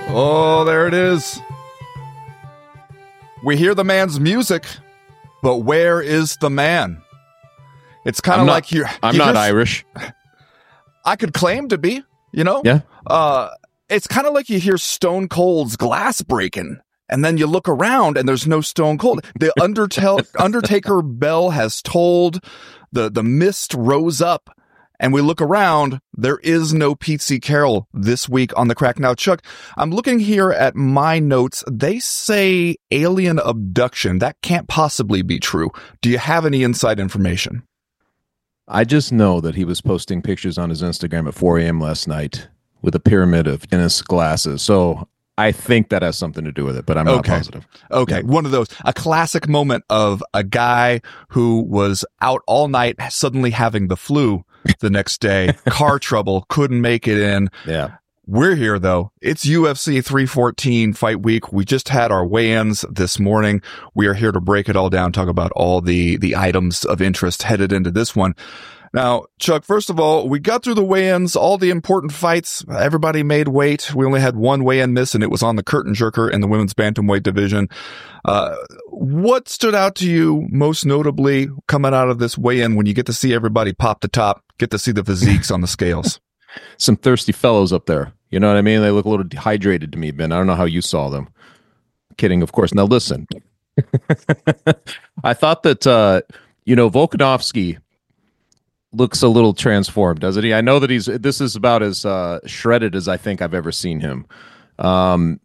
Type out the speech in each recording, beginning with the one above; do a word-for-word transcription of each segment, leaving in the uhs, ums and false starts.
Oh, there it is. We hear the man's music, but where is the man? It's kind of like you. I'm you not hear, Irish. I could claim to be, you know? Yeah. Uh, it's kind of like you hear Stone Cold's glass breaking, and then you look around and there's no Stone Cold. The Undertel- Undertaker bell has tolled, the, the mist rose up, and we look around, there is no Pete C. Carroll this week on the Crack. Now, Chuck, I'm looking here at my notes. They say alien abduction. That can't possibly be true. Do you have any inside information? I just know that he was posting pictures on his Instagram at four a.m. last night with a pyramid of Guinness glasses. So I think that has something to do with it, but I'm not okay. positive. Okay. Yeah. One of those, a classic moment of a guy who was out all night, suddenly having the flu the next day, car trouble, couldn't make it in. Yeah. We're here though. It's U F C three fourteen fight week. We just had our weigh-ins this morning. We are here to break it all down, talk about all the, the items of interest headed into this one. Now, Chuck, first of all, we got through the weigh-ins, all the important fights. Everybody made weight. We only had one weigh-in miss, and it was on the curtain jerker in the women's bantamweight division. Uh, what stood out to you most notably coming out of this weigh-in when you get to see everybody pop the top, get to see the physiques on the scales? Some thirsty fellows up there. You know what I mean? They look a little dehydrated to me, Ben. I don't know how you saw them. Kidding, of course. Now, listen. I thought that, uh, you know, Volkanovski looks a little transformed, doesn't he? I know that he's, this is about as uh, shredded as I think I've ever seen him. Um,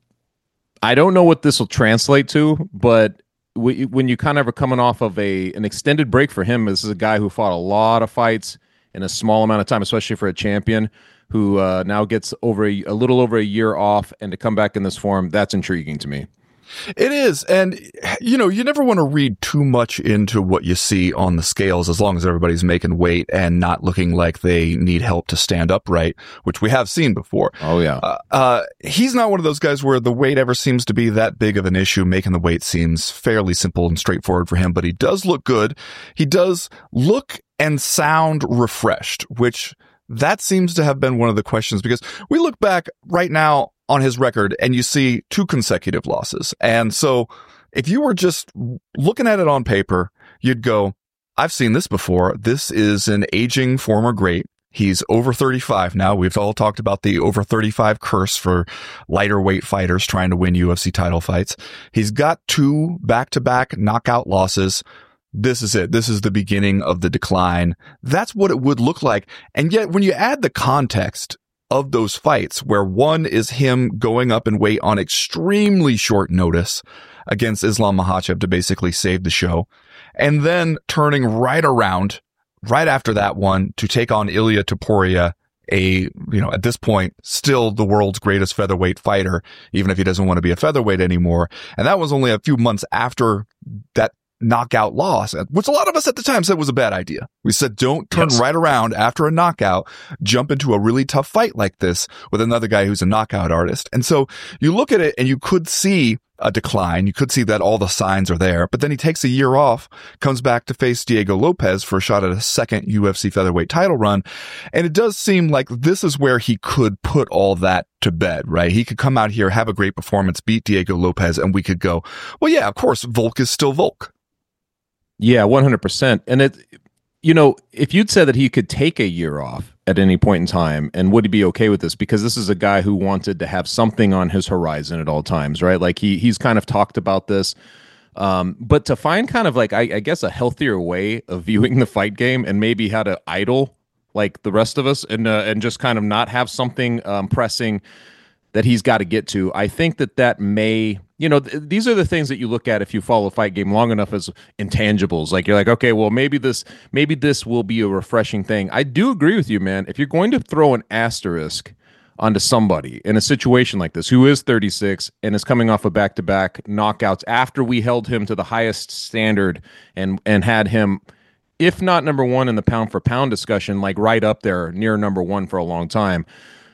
I don't know what this will translate to, but w- when you kind of are coming off of a an extended break for him, this is a guy who fought a lot of fights in a small amount of time, especially for a champion who uh, now gets over a, a little over a year off, and to come back in this form, that's intriguing to me. It is. And, you know, you never want to read too much into what you see on the scales as long as everybody's making weight and not looking like they need help to stand upright, which we have seen before. Oh, yeah. Uh, uh, he's not one of those guys where the weight ever seems to be that big of an issue. Making the weight seems fairly simple and straightforward for him, but he does look good. He does look and sound refreshed, which that seems to have been one of the questions, because we look back right now on his record and you see two consecutive losses. And so if you were just looking at it on paper, you'd go, I've seen this before. This is an aging former great. He's over thirty-five now. We've all talked about the over thirty-five curse for lighter weight fighters trying to win U F C title fights. He's got two back-to-back knockout losses. This is it. This is the beginning of the decline. That's what it would look like. And yet when you add the context of those fights, where one is him going up in weight on extremely short notice against Islam Makhachev to basically save the show, and then turning right around right after that one to take on Ilia Topuria, a, you know, at this point, still the world's greatest featherweight fighter, even if he doesn't want to be a featherweight anymore. And that was only a few months after that knockout loss, which a lot of us at the time said was a bad idea. We said, don't turn yes. right around after a knockout, jump into a really tough fight like this with another guy who's a knockout artist. And so you look at it and you could see a decline. You could see that all the signs are there, but then he takes a year off, comes back to face Diego Lopez for a shot at a second U F C featherweight title run. And it does seem like this is where he could put all that to bed, right? He could come out here, have a great performance, beat Diego Lopez, and we could go, well, yeah, of course, Volk is still Volk. Yeah, one hundred percent. And it, you know, if you'd said that he could take a year off at any point in time, and would he be okay with this? Because this is a guy who wanted to have something on his horizon at all times, right? Like he he's kind of talked about this. Um, but to find kind of like, I, I guess, a healthier way of viewing the fight game, and maybe how to idle like the rest of us, and uh, and just kind of not have something um, pressing that he's got to get to. I think that that may, you know, th- these are the things that you look at if you follow a fight game long enough as intangibles. Like you're like, okay, well, maybe this, maybe this will be a refreshing thing. I do agree with you, man. If you're going to throw an asterisk onto somebody in a situation like this, who is thirty-six and is coming off of back-to-back knockouts after we held him to the highest standard and and had him, if not number one in the pound for pound discussion, like right up there near number one for a long time.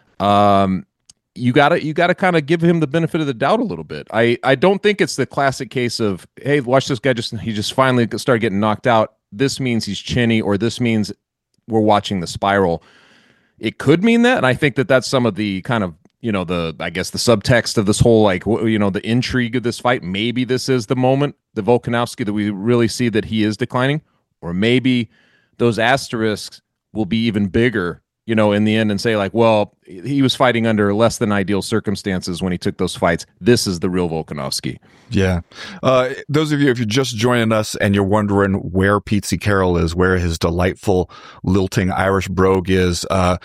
Um, you gotta you gotta kind of give him the benefit of the doubt a little bit. I, I don't think it's the classic case of, hey, watch this guy, just he just finally started getting knocked out. This means he's chinny, or this means we're watching the spiral. It could mean that, and I think that that's some of the kind of you know, the, I guess the subtext of this whole, like, you know, the intrigue of this fight. Maybe this is the moment, the Volkanovski, that we really see that he is declining, or maybe those asterisks will be even bigger, you know, in the end, and say like, well, he was fighting under less than ideal circumstances when he took those fights. This is the real Volkanovski. Yeah. Uh, those of you, if you're just joining us and you're wondering where Pete Carroll is, where his delightful, lilting Irish brogue is, uh,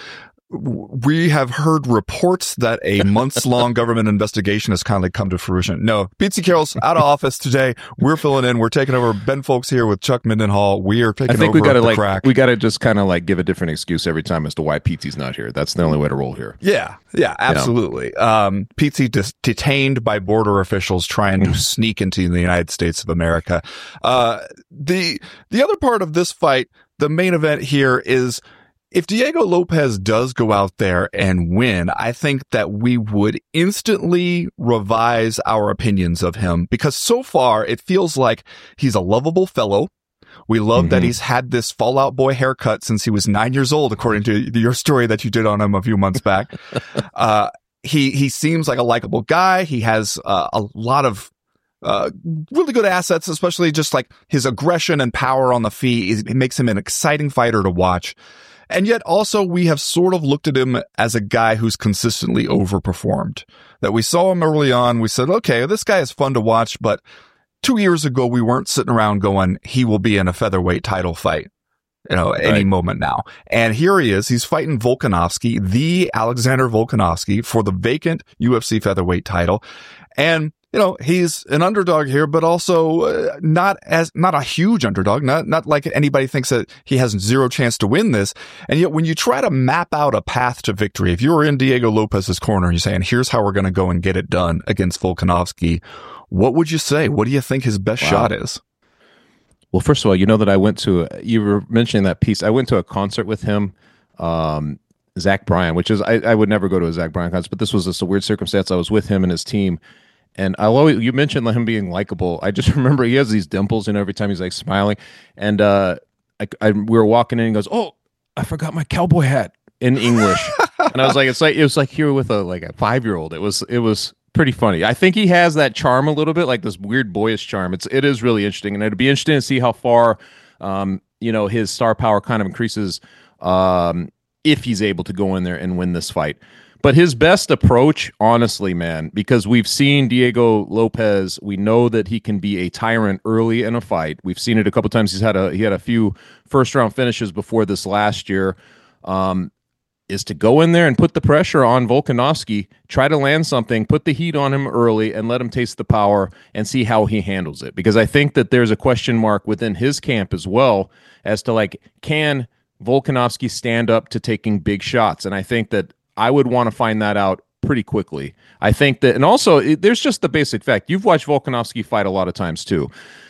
we have heard reports that a months-long government investigation has kindly come to fruition. No, Pete Carroll's out of office today. We're filling in. We're taking over. Ben Folks here with Chuck Mindenhall. We are taking I think over we gotta the like crack. we gotta just kind of like give a different excuse every time as to why Pete's not here. That's the only way to roll here. Yeah, yeah, absolutely. You know? Um, Pete dis- detained by border officials trying to sneak into the United States of America. Uh, the the other part of this fight, the main event here, is if Diego Lopez does go out there and win, I think that we would instantly revise our opinions of him, because so far it feels like he's a lovable fellow. We love mm-hmm. that he's had this Fall Out Boy haircut since he was nine years old, according to your story that you did on him a few months back. uh, he, he seems like a likable guy. He has uh, a lot of Uh, really good assets, especially just like his aggression and power on the feet. It makes him an exciting fighter to watch. And yet also we have sort of looked at him as a guy who's consistently overperformed. That we saw him early on. We said, okay, this guy is fun to watch, but two years ago we weren't sitting around going, he will be in a featherweight title fight, you know, any right. moment now. And here he is. He's fighting Volkanovski, the Alexander Volkanovski, for the vacant U F C featherweight title. And you know, he's an underdog here, but also uh, not as, not a huge underdog, not, not like anybody thinks that he has zero chance to win this. And yet when you try to map out a path to victory, if you were in Diego Lopez's corner, you're saying, here's how we're going to go and get it done against Volkanovski. What would you say? What do you think his best wow. shot is? Well, first of all, you know that I went to, you were mentioning that piece. I went to a concert with him, um, Zach Bryan, which is, I, I would never go to a Zach Bryan concert, but this was just a weird circumstance. I was with him and his team. And I'll always, you mentioned him being likable. I just remember he has these dimples, and every time he's like smiling. And uh, I, I, we were walking in, and he goes, "Oh, I forgot my cowboy hat," in English. And I was like, "It's like it was like here with a like a five year old." It was it was pretty funny. I think he has that charm a little bit, like this weird boyish charm. It's it is really interesting, and it'd be interesting to see how far, um, you know, his star power kind of increases, um, if he's able to go in there and win this fight. But his best approach, honestly, man, because we've seen Diego Lopez, we know that he can be a tyrant early in a fight. We've seen it a couple times. He's had a he had a few first round finishes before this last year. Um, is to go in there and put the pressure on Volkanovski, try to land something, put the heat on him early, and let him taste the power and see how he handles it. Because I think that there's a question mark within his camp as well as to like, can Volkanovski stand up to taking big shots? And I think that I would want to find that out pretty quickly. I think that, and also it, there's just the basic fact. You've watched Volkanovski fight a lot of times too.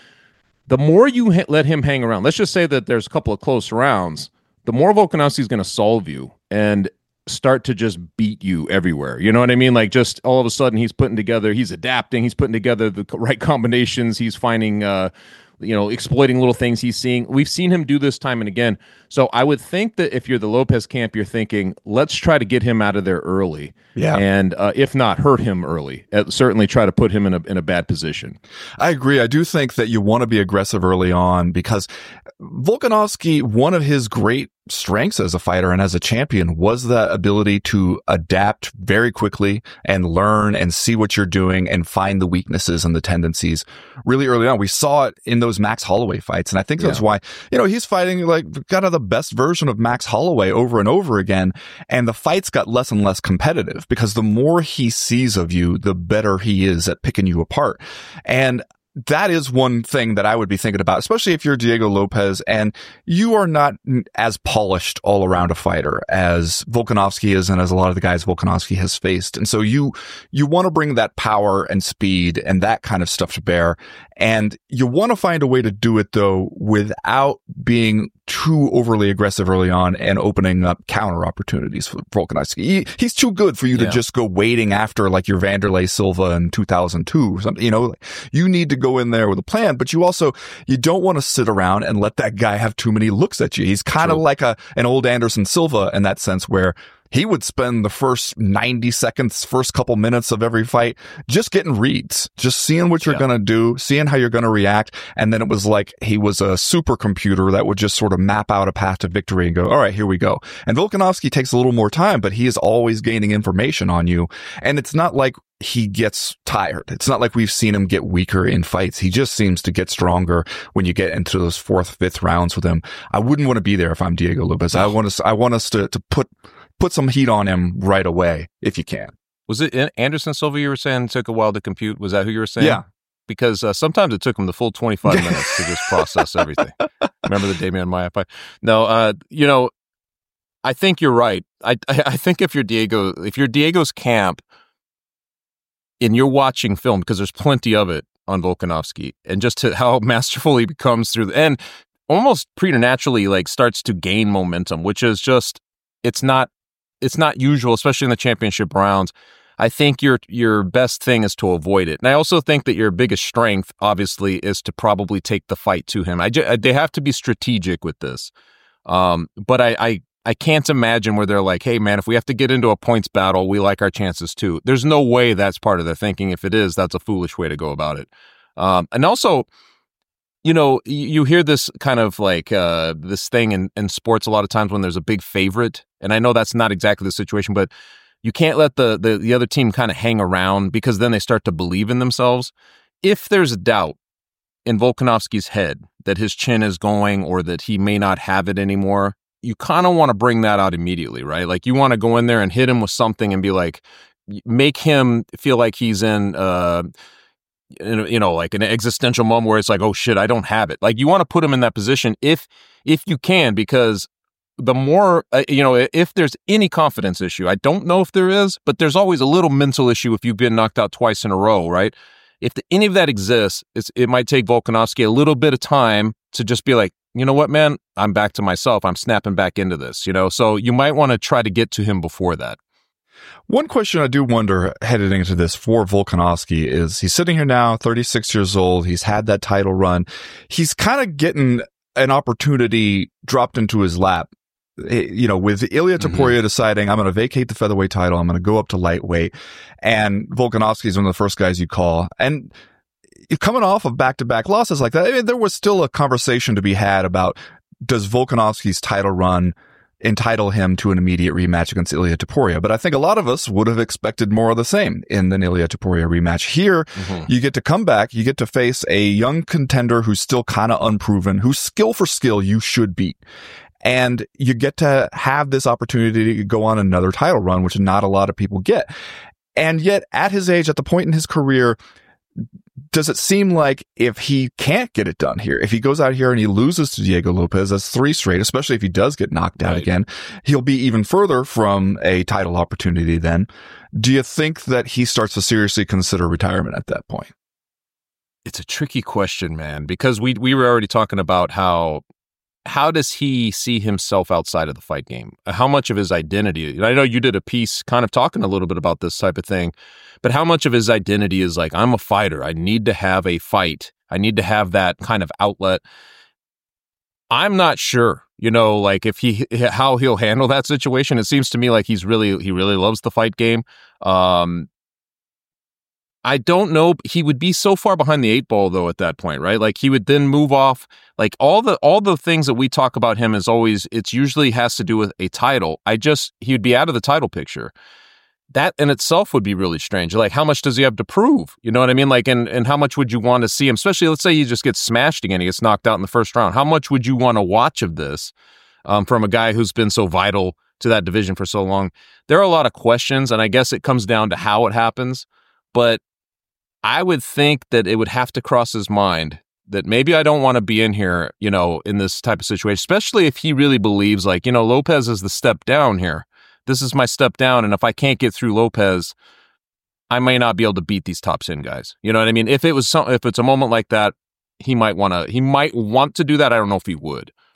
The more you ha- let him hang around, let's just say that there's a couple of close rounds, the more Volkanovski is going to solve you and start to just beat you everywhere. You know what I mean? Like just all of a sudden he's putting together, he's adapting, he's putting together the right combinations, he's finding, uh, you know, exploiting little things he's seeing. We've seen him do this time and again. So I would think that if you're the Lopez camp, you're thinking, let's try to get him out of there early. Yeah. And uh, if not, hurt him early. Uh, certainly try to put him in a in a bad position. I agree. I do think that you want to be aggressive early on because Volkanovski, one of his great strengths as a fighter and as a champion was that ability to adapt very quickly and learn and see what you're doing and find the weaknesses and the tendencies really early on. We saw it in those Max Holloway fights. And I think that's yeah. why, you know, he's fighting like kind of the best version of Max Holloway over and over again. And the fights got less and less competitive because the more he sees of you, the better he is at picking you apart. And that is one thing that I would be thinking about, especially if you're Diego Lopez and you are not as polished all around a fighter as Volkanovski is and as a lot of the guys Volkanovski has faced. And so you, you want to bring that power and speed and that kind of stuff to bear. And you want to find a way to do it though, without being too overly aggressive early on and opening up counter opportunities for Volkanovski. He, he's too good for you yeah. to just go waiting after like your Vanderlei Silva in two thousand two or something. You know, you need to go in there with a plan, but you also, you don't want to sit around and let that guy have too many looks at you. He's kind of like a, an old Anderson Silva in that sense where he would spend the first ninety seconds, first couple minutes of every fight just getting reads, just seeing what you're yeah. going to do, seeing how you're going to react. And then it was like he was a supercomputer that would just sort of map out a path to victory and go, all right, here we go. And Volkanovski takes a little more time, but he is always gaining information on you. And it's not like he gets tired. It's not like we've seen him get weaker in fights. He just seems to get stronger when you get into those fourth, fifth rounds with him. I wouldn't want to be there if I'm Diego Lopez. I want us, I want us to, to put, put some heat on him right away if you can. Was it Anderson Silva you were saying took a while to compute? Was that who you were saying? Yeah. Because uh, sometimes it took him the full twenty-five minutes to just process everything. Remember the Damian Maia fight? No, uh, you know, I think you're right. I, I I think if you're Diego, if you're Diego's camp and you're watching film, because there's plenty of it on Volkanovski, and just to how masterful he becomes through the, and almost preternaturally like starts to gain momentum, which is just, it's not, it's not usual, especially in the championship rounds. I think your your best thing is to avoid it. And I also think that your biggest strength, obviously, is to probably take the fight to him. I just, they have to be strategic with this. Um, but I, I I can't imagine where they're like, hey, man, if we have to get into a points battle, we like our chances too. There's no way that's part of their thinking. If it is, that's a foolish way to go about it. Um, and also, you know, you hear this kind of like uh, this thing in, in sports a lot of times when there's a big favorite. And I know that's not exactly the situation, but you can't let the, the, the other team kind of hang around because then they start to believe in themselves. If there's a doubt in Volkanovski's head that his chin is going or that he may not have it anymore, you kind of want to bring that out immediately, right? Like you want to go in there and hit him with something and be like, make him feel like he's in, uh, you know, like an existential moment where it's like, oh shit, I don't have it. Like you want to put him in that position if, if you can, because the more, uh, you know, if there's any confidence issue, I don't know if there is, but there's always a little mental issue if you've been knocked out twice in a row, right? If the, any of that exists, it's, it might take Volkanovski a little bit of time to just be like, you know what, man, I'm back to myself. I'm snapping back into this, you know? So you might want to try to get to him before that. One question I do wonder headed into this for Volkanovski is he's sitting here now, thirty-six years old. He's had that title run. He's kind of getting an opportunity dropped into his lap. You know, with Ilia Topuria mm-hmm. deciding, I'm going to vacate the featherweight title, I'm going to go up to lightweight, and Volkanovski is one of the first guys you call. And coming off of back-to-back losses like that, I mean, there was still a conversation to be had about, does Volkanovski's title run entitle him to an immediate rematch against Ilia Topuria? But I think a lot of us would have expected more of the same in the Ilia Topuria rematch. Here, mm-hmm. you get to come back, you get to face a young contender who's still kind of unproven, who's skill for skill you should beat. And you get to have this opportunity to go on another title run, which not a lot of people get. And yet, at his age, at the point in his career, does it seem like if he can't get it done here, if he goes out here and he loses to Diego Lopez, that's three straight, especially if he does get knocked out right. again, he'll be even further from a title opportunity then. Do you think that he starts to seriously consider retirement at that point? It's a tricky question, man, because we we were already talking about how How does he see himself outside of the fight game? How much of his identity, and I know you did a piece kind of talking a little bit about this type of thing, but how much of his identity is like, I'm a fighter. I need to have a fight. I need to have that kind of outlet. I'm not sure, you know, like if he, how he'll handle that situation. It seems to me like he's really, he really loves the fight game. Um, I don't know. He would be so far behind the eight ball though at that point, right? Like he would then move off. Like all the all the things that we talk about him is always, it's usually has to do with a title. I just, he would be out of the title picture. That in itself would be really strange. Like how much does he have to prove? You know what I mean? Like, and, and how much would you want to see him? Especially, let's say he just gets smashed again. He gets knocked out in the first round. How much would you want to watch of this um, from a guy who's been so vital to that division for so long? There are a lot of questions, and I guess it comes down to how it happens. But I would think that it would have to cross his mind that maybe I don't want to be in here, you know, in this type of situation, especially if he really believes like, you know, Lopez is the step down here. This is my step down. And if I can't get through Lopez, I may not be able to beat these top ten guys. You know what I mean? If it was some, if it's a moment like that, he might want to, he might want to do that. I don't know if he would.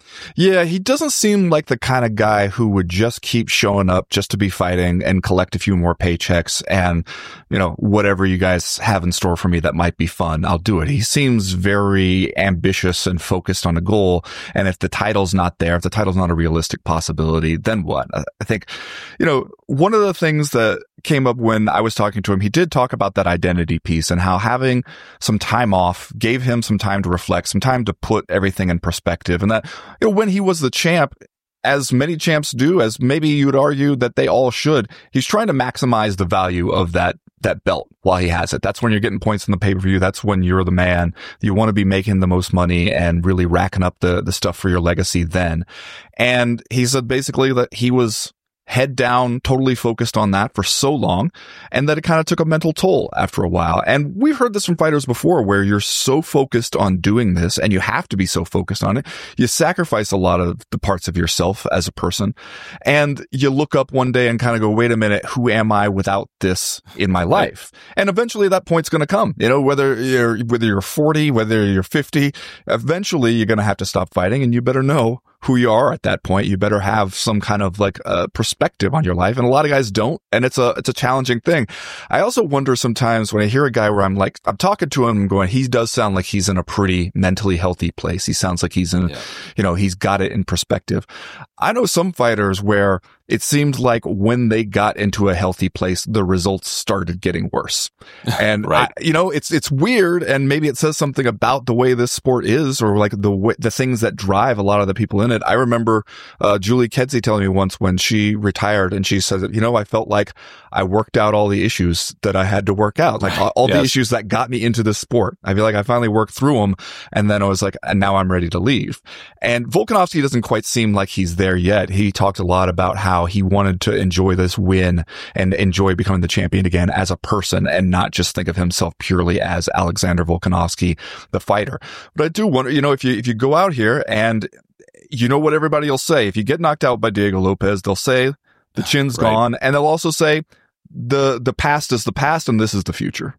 Yeah, he doesn't seem like the kind of guy who would just keep showing up just to be fighting and collect a few more paychecks and, you know, whatever you guys have in store for me that might be fun, I'll do it. He seems very ambitious and focused on a goal. And if the title's not there, if the title's not a realistic possibility, then what? I think, you know, one of the things that came up when I was talking to him, he did talk about that identity piece and how having some time off gave him some time to reflect, some time to put everything in perspective. And that, you know, when he was the champ, as many champs do, as maybe you would argue that they all should, he's trying to maximize the value of that that belt while he has it. That's when you're getting points in the pay-per-view. That's when you're the man. You want to be making the most money and really racking up the, the stuff for your legacy then. And he said basically that he was head down, totally focused on that for so long, and that it kind of took a mental toll after a while. And we've heard this from fighters before, where you're so focused on doing this, and you have to be so focused on it, you sacrifice a lot of the parts of yourself as a person, and you look up one day and kind of go, wait a minute, who am I without this in my life? And eventually that point's going to come, you know, whether you're, whether you're forty, whether you're fifty, eventually you're going to have to stop fighting, and you better know who you are at that point. You better have some kind of like a uh, perspective on your life. And a lot of guys don't. And it's a, it's a challenging thing. I also wonder sometimes when I hear a guy where I'm like, I'm talking to him going, he does sound like he's in a pretty mentally healthy place. He sounds like he's in, yeah. you know, he's got it in perspective. I know some fighters where it seemed like when they got into a healthy place, the results started getting worse. And, right. I, you know, it's, it's weird. And maybe it says something about the way this sport is, or like the way, the things that drive a lot of the people in it. I remember, uh, Julie Kedzie telling me once when she retired, and she said, you know, I felt like I worked out all the issues that I had to work out, like all, all yes. the issues that got me into this sport. I feel like I finally worked through them. And then I was like, and now I'm ready to leave. And Volkanovski doesn't quite seem like he's there yet. He talked a lot about how he wanted to enjoy this win and enjoy becoming the champion again as a person, and not just think of himself purely as Alexander Volkanovski, the fighter. But I do wonder, you know, if you, if you go out here and you know what everybody will say, if you get knocked out by Diego Lopez, they'll say the chin's right. gone. And they'll also say the, the past is the past and this is the future.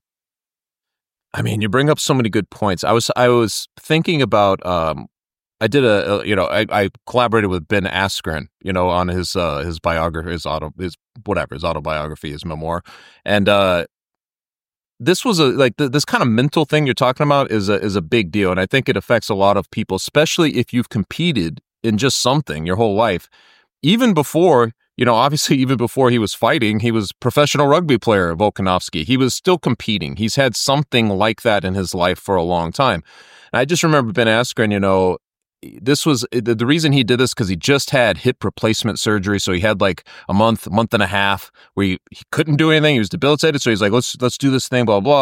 I mean, you bring up so many good points. I was, I was thinking about, um, I did a, a you know, I, I collaborated with Ben Askren, you know, on his, uh, his biography, his auto, his whatever, his autobiography, his memoir. And, uh, this was a, like the, this kind of mental thing you're talking about is a, is a big deal. And I think it affects a lot of people, especially if you've competed in just something your whole life. Even before, you know, obviously even before he was fighting, he was professional rugby player, Volkanovski. He was still competing. He's had something like that in his life for a long time. And I just remember Ben Askren, you know, this was the, the reason he did this because he just had hip replacement surgery. So he had like a month, month and a half where he, he couldn't do anything. He was debilitated. So he's like, let's, let's do this thing, blah, blah.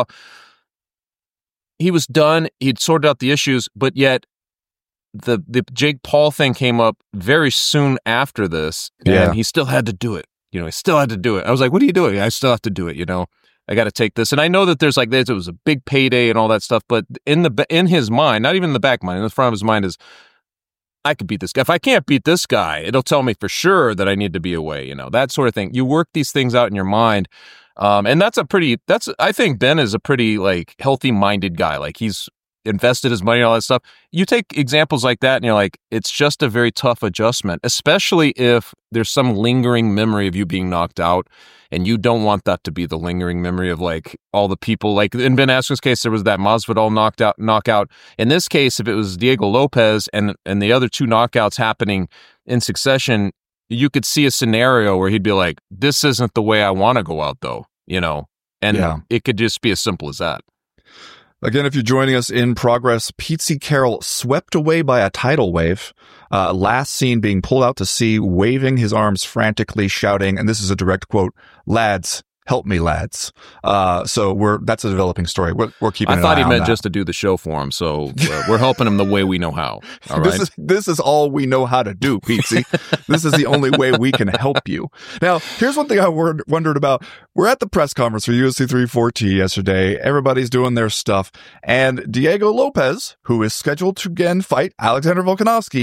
He was done. He'd sorted out the issues, but yet the, the Jake Paul thing came up very soon after this. Yeah. And he still had to do it. You know, he still had to do it. I was like, what are you doing? I still have to do it. You know, I got to take this. And I know that there's like, this, it was a big payday and all that stuff, but in the, in his mind, not even in the back mind, in the front of his mind is, I could beat this guy. If I can't beat this guy, it'll tell me for sure that I need to be away, you know, that sort of thing. You work these things out in your mind. Um, and that's a pretty, that's, I think Ben is a pretty like healthy minded guy. Like he's invested his money and all that stuff. You take examples like that and you're like, it's just a very tough adjustment, especially if there's some lingering memory of you being knocked out. And you don't want that to be the lingering memory of like all the people, like in Ben Askren's case, there was that Masvidal knocked out knockout. In this case, if it was Diego Lopez and, and the other two knockouts happening in succession, you could see a scenario where he'd be like, this isn't the way I want to go out though, you know, and yeah. it could just be as simple as that. Again, if you're joining us in progress, Pete Carroll swept away by a tidal wave. Uh, last seen being pulled out to sea, waving his arms frantically, shouting, and this is a direct quote, "Lads, help me, lads." Uh, so we're, that's a developing story. We're, we're keeping an eye on that. I thought he meant just to do the show for him. So uh, we're helping him the way we know how. All right. This is, this is all we know how to do, Pete. This is the only way we can help you. Now, here's one thing I wondered about. We're at the press conference for U F C three forty yesterday. Everybody's doing their stuff. And Diego Lopez, who is scheduled to again fight Alexander Volkanovski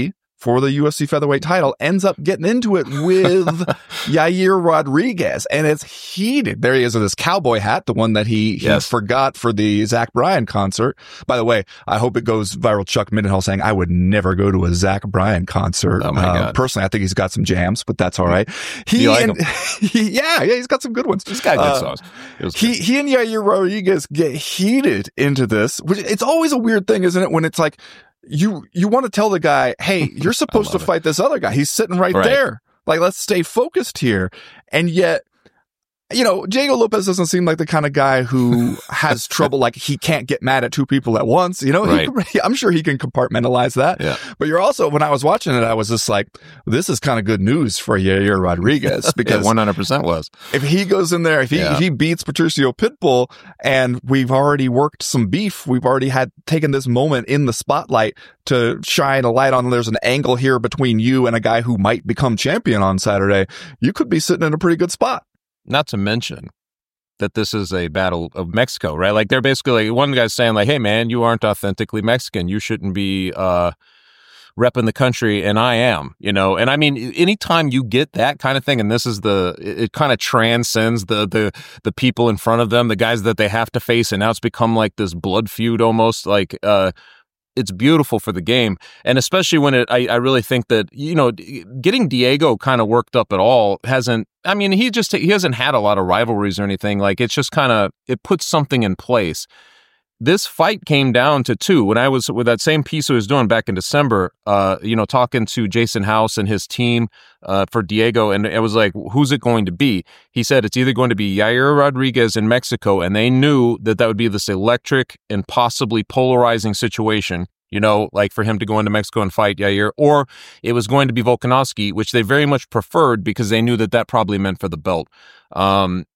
for the U F C featherweight title, ends up getting into it with Yair Rodriguez, and it's heated. There he is with his cowboy hat, the one that he, he yes. forgot for the Zach Bryan concert. By the way, I hope it goes viral. Chuck Mindenhall saying, I would never go to a Zach Bryan concert. Oh my uh, God. Personally, I think he's got some jams, but that's all right. He, you like and, he yeah, yeah, he's got some good ones. He's got good uh, sauce. He, he and Yair Rodriguez get heated into this, which it's always a weird thing, isn't it? When it's like, you, you want to tell the guy, hey, you're supposed to it. fight this other guy. He's sitting right, right there. Like, let's stay focused here. And yet, you know, Diego Lopez doesn't seem like the kind of guy who has trouble, like he can't get mad at two people at once. You know, right. he, I'm sure he can compartmentalize that. Yeah. But you're also, when I was watching it, I was just like, this is kind of good news for Yair Rodriguez, because it one hundred percent was. If he goes in there, if he, yeah. if he beats Patricio Pitbull, and we've already worked some beef, we've already had taken this moment in the spotlight to shine a light on, there's an angle here between you and a guy who might become champion on Saturday, you could be sitting in a pretty good spot. Not to mention that this is a battle of Mexico, right? Like, they're basically, like, one guy's saying like, hey man, you aren't authentically Mexican. You shouldn't be uh, repping the country. And I am, you know? And I mean, anytime you get that kind of thing, and this is the, it, it kind of transcends the, the, the people in front of them, the guys that they have to face. And now it's become like this blood feud almost, like, uh, it's beautiful for the game. And especially when it, I, I really think that, you know, getting Diego kind of worked up at all hasn't, I mean, he just, he hasn't had a lot of rivalries or anything. Like, it's just kind of, it puts something in place. This fight came down to two. When I was with that same piece I was doing back in December, uh, you know, talking to Jason House and his team uh, for Diego, and it was like, who's it going to be? He said it's either going to be Yair Rodriguez in Mexico, and they knew that that would be this electric and possibly polarizing situation, you know, like for him to go into Mexico and fight Yair, or it was going to be Volkanovski, which they very much preferred because they knew that that probably meant for the belt. Um,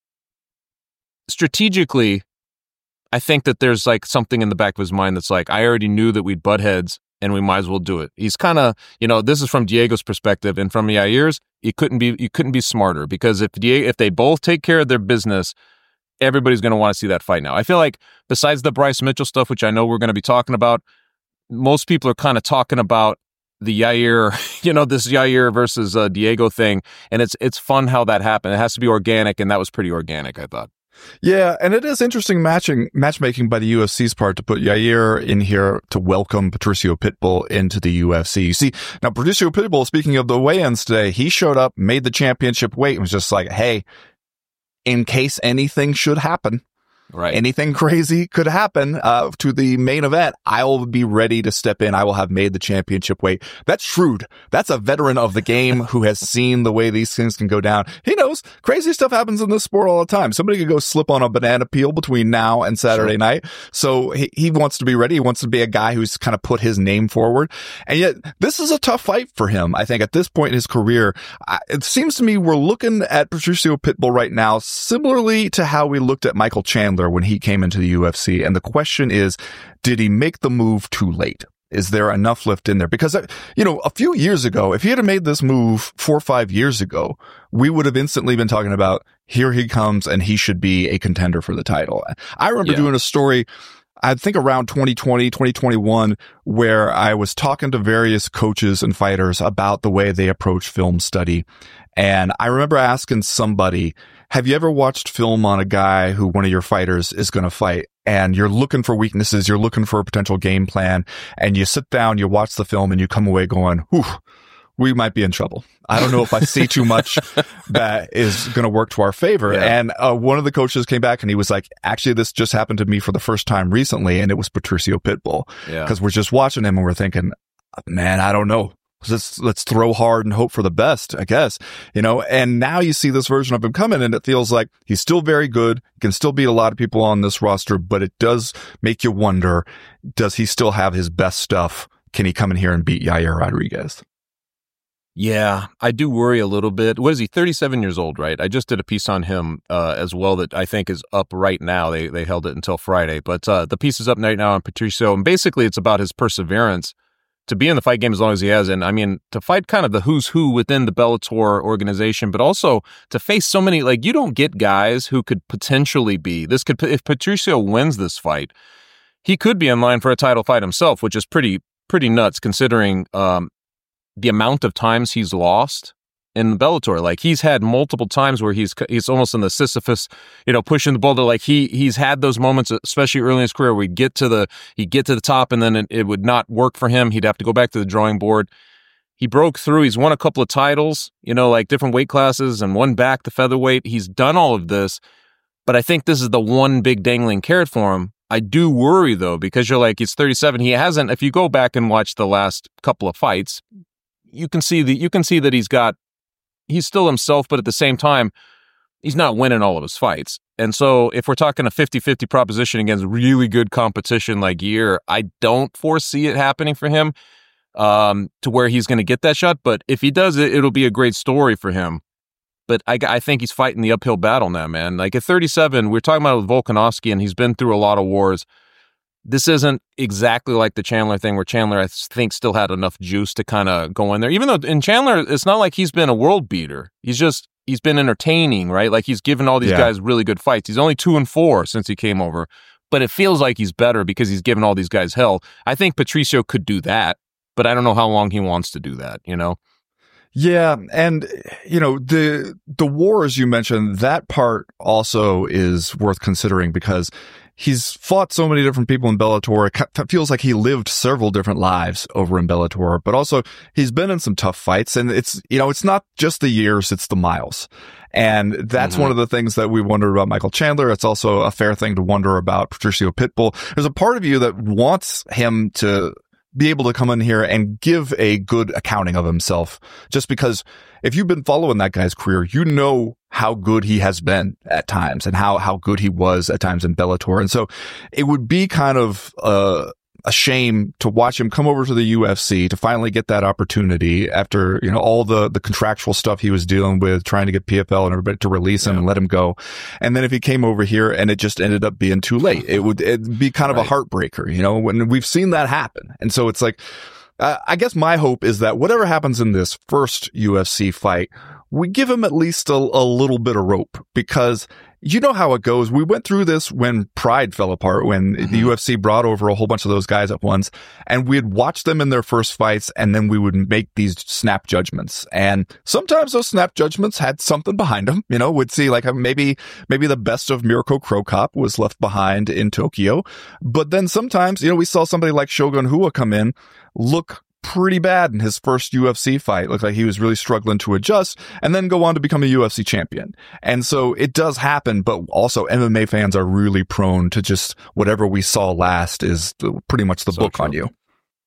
strategically, I think that there's like something in the back of his mind that's like, I already knew that we'd butt heads and we might as well do it. He's kind of, you know, this is from Diego's perspective, and from Yair's, you couldn't be, you couldn't be smarter, because if Diego, if they both take care of their business, everybody's going to want to see that fight now. I feel like besides the Bryce Mitchell stuff, which I know we're going to be talking about, most people are kind of talking about the Yair, you know, this Yair versus uh, Diego thing. And it's, it's fun how that happened. It has to be organic. And that was pretty organic, I thought. Yeah, and it is interesting matching matchmaking by the U F C's part to put Yair in here to welcome Patricio Pitbull into the U F C. You see, now Patricio Pitbull, speaking of the weigh-ins today, he showed up, made the championship weight, and was just like, hey, in case anything should happen, right, anything crazy could happen uh, to the main event, I will be ready to step in. I will have made the championship weight. That's shrewd. That's a veteran of the game who has seen the way these things can go down. He knows crazy stuff happens in this sport all the time. Somebody could go slip on a banana peel between now and Saturday sure. night. So he, he wants to be ready. He wants to be a guy who's kind of put his name forward. And yet this is a tough fight for him. I think at this point in his career, I, it seems to me we're looking at Patricio Pitbull right now similarly to how we looked at Michael Chandler when he came into the U F C. And the question is, did he make the move too late? Is there enough left in there? Because, you know, a few years ago, if he had made this move four or five years ago, we would have instantly been talking about, here he comes and he should be a contender for the title. I remember yeah. doing a story, I think around twenty twenty, twenty twenty-one, where I was talking to various coaches and fighters about the way they approach film study. And I remember asking somebody, have you ever watched film on a guy who one of your fighters is going to fight, and you're looking for weaknesses, you're looking for a potential game plan, and you sit down, you watch the film, and you come away going, whew, we might be in trouble. I don't know if I see too much that is going to work to our favor. Yeah. And uh, one of the coaches came back and he was like, actually, this just happened to me for the first time recently, and it was Patricio Pitbull. Yeah. Because we're just watching him and we're thinking, man, I don't know. Let's, let's throw hard and hope for the best, I guess, you know, and now you see this version of him coming, and it feels like he's still very good, can still beat a lot of people on this roster, but it does make you wonder, does he still have his best stuff? Can he come in here and beat Yair Rodriguez? Yeah, I do worry a little bit. What is he, thirty-seven years old, right? I just did a piece on him uh, as well that I think is up right now. They they held it until Friday, but uh, the piece is up right now on Patricio, and basically it's about his perseverance to be in the fight game as long as he has. And I mean, to fight kind of the who's who within the Bellator organization, but also to face so many, like, you don't get guys who could potentially be, this could, if Patricio wins this fight, he could be in line for a title fight himself, which is pretty, pretty nuts considering um, the amount of times he's lost in Bellator. Like, he's had multiple times where he's he's almost in the Sisyphus, you know, pushing the boulder. Like, he he's had those moments, especially early in his career, where he'd get to the he'd get to the top, and then it, it would not work for him. He'd have to go back to the drawing board. He broke through. He's won a couple of titles, you know, like different weight classes, and won back the featherweight. He's done all of this, but I think this is the one big dangling carrot for him. I do worry, though, because you're like, he's thirty-seven. He hasn't. If you go back and watch the last couple of fights, you can see that you can see that he's got. He's still himself, but at the same time, he's not winning all of his fights. And so if we're talking a fifty-fifty proposition against really good competition like Yair, I don't foresee it happening for him um, to where he's going to get that shot. But if he does it, it'll be a great story for him. But I, I think he's fighting the uphill battle now, man. Like, at thirty-seven, we're talking about with Volkanovski, and he's been through a lot of wars. This isn't exactly like the Chandler thing, where Chandler, I think, still had enough juice to kind of go in there. Even though in Chandler, it's not like he's been a world beater. He's just, he's been entertaining, right? Like, he's given all these Yeah. guys really good fights. He's only two and four since he came over. But it feels like he's better because he's given all these guys hell. I think Patricio could do that, but I don't know how long he wants to do that, you know? Yeah, and you know, the the wars you mentioned, that part also is worth considering, because he's fought so many different people in Bellator. It ca- feels like he lived several different lives over in Bellator, but also he's been in some tough fights, and it's, you know, it's not just the years, it's the miles. And that's Mm-hmm. one of the things that we wondered about Michael Chandler. It's also a fair thing to wonder about Patricio Pitbull. There's a part of you that wants him to be able to come in here and give a good accounting of himself, just because if you've been following that guy's career, you know how good he has been at times, and how, how good he was at times in Bellator. And so it would be kind of, uh, a shame to watch him come over to the U F C to finally get that opportunity after, you know, all the, the contractual stuff he was dealing with, trying to get P F L and everybody to release him Yeah. and let him go. And then if he came over here and it just ended up being too late, it would it'd be kind of Right. a heartbreaker, you know, when we've seen that happen. And so it's like, uh, I guess my hope is that whatever happens in this first U F C fight, we give him at least a, a little bit of rope, because you know how it goes. We went through this when Pride fell apart, when Mm-hmm. the U F C brought over a whole bunch of those guys at once, and we'd watch them in their first fights, and then we would make these snap judgments. And sometimes those snap judgments had something behind them. You know, we'd see like maybe, maybe the best of Mirko Cro Cop was left behind in Tokyo. But then sometimes, you know, we saw somebody like Shogun Rua come in, look pretty bad in his first U F C fight. Looked like he was really struggling to adjust, and then go on to become a U F C champion. And so it does happen, but also M M A fans are really prone to just whatever we saw last is the, pretty much the So book true. on you.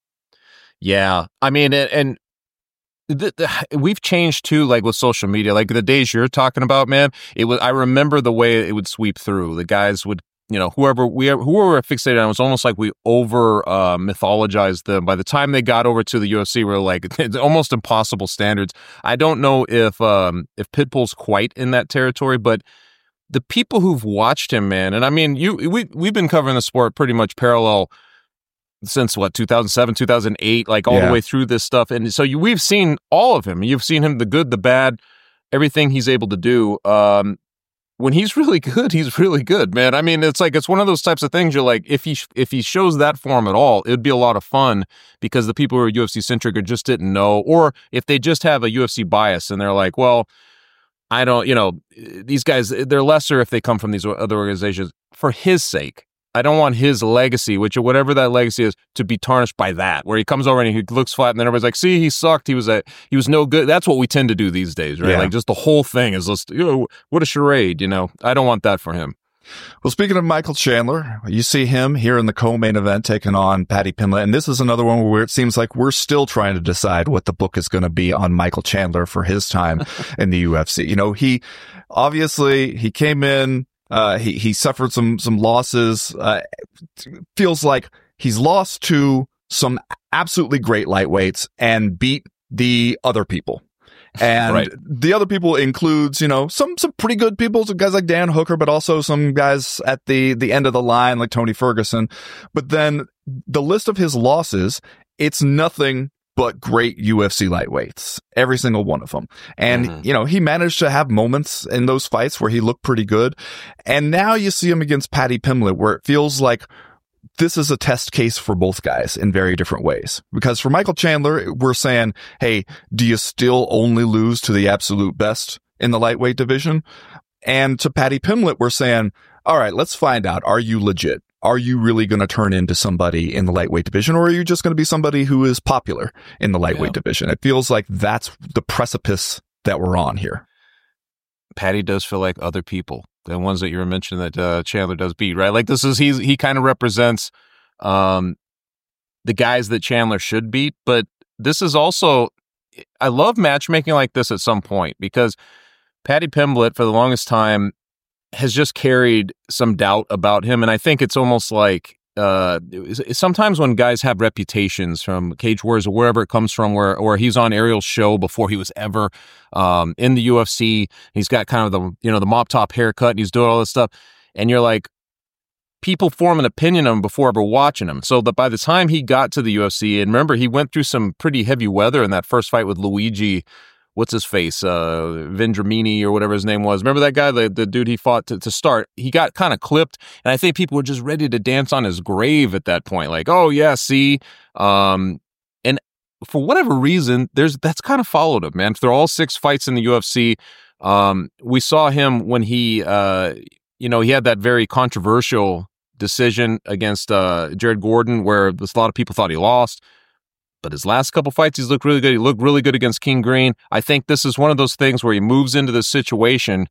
Yeah. I mean, and, and the, the, we've changed too, like with social media, like the days you're talking about, man, it was, I remember the way it would sweep through. The guys would, you know, whoever we whoever we were fixated on, it was almost like we over uh, mythologized them. By the time they got over to the U F C, we we're like, it's almost impossible standards. I don't know if um, if Pitbull's quite in that territory, but the people who've watched him, man, and I mean, you we we've been covering the sport pretty much parallel since what, two thousand seven, two thousand eight, like all Yeah. the way through this stuff. And so you, we've seen all of him. You've seen him, the good, the bad, everything he's able to do. Um, when he's really good, he's really good, man. I mean, it's like, it's one of those types of things you're like, if he, if he shows that form at all, it'd be a lot of fun, because the people who are U F C centric or just didn't know, or if they just have a U F C bias and they're like, well, I don't, you know, these guys, they're lesser if they come from these other organizations. For his sake, I don't want his legacy, which whatever that legacy is, to be tarnished by that, where he comes over and he looks flat and then everybody's like, see, he sucked. He was a, he was no good. That's what we tend to do these days, right? Yeah. Like, just the whole thing is just, you know, what a charade, you know? I don't want that for him. Well, speaking of Michael Chandler, you see him here in the co-main event taking on Paddy Pimblett. And this is another one where it seems like we're still trying to decide what the book is going to be on Michael Chandler for his time in the U F C. You know, he obviously, he came in, uh, he, he suffered some, some losses. Uh, feels like he's lost to some absolutely great lightweights and beat the other people. And Right. the other people includes, you know, some, some pretty good people, some guys like Dan Hooker, but also some guys at the, the end of the line like Tony Ferguson. But then the list of his losses, it's nothing but great U F C lightweights, every single one of them. And, Mhm. you know, he managed to have moments in those fights where he looked pretty good. And now you see him against Paddy Pimblett, where it feels like this is a test case for both guys in very different ways. Because for Michael Chandler, we're saying, hey, do you still only lose to the absolute best in the lightweight division? And to Paddy Pimblett, we're saying, all right, let's find out. Are you legit? Are you really going to turn into somebody in the lightweight division, or are you just going to be somebody who is popular in the lightweight yeah. division? It feels like that's the precipice that we're on here. Paddy does feel like other people, the ones that you were mentioning that uh, Chandler does beat, right? Like this is, he's, he kind of represents um, the guys that Chandler should beat, but this is also, I love matchmaking like this at some point, because Paddy Pimblett for the longest time has just carried some doubt about him. And I think it's almost like uh, sometimes when guys have reputations from Cage Warriors or wherever it comes from, where or he's on Ariel's show before he was ever um, in the U F C, he's got kind of the, you know, the mop top haircut and he's doing all this stuff. And you're like, people form an opinion of him before ever watching him. So that by the time he got to the U F C, and remember, he went through some pretty heavy weather in that first fight with Luigi, what's his face, uh, Vendramini or whatever his name was. Remember that guy, the, the dude he fought to, to start? He got kind of clipped, and I think people were just ready to dance on his grave at that point. Like, oh, yeah, see? Um, and for whatever reason, there's that's kind of followed him, man. They're all six fights in the U F C. Um, we saw him when he, uh, you know, he had that very controversial decision against uh, Jared Gordon where a lot of people thought he lost. But his last couple fights, he's looked really good. He looked really good against King Green. I think this is one of those things where he moves into this situation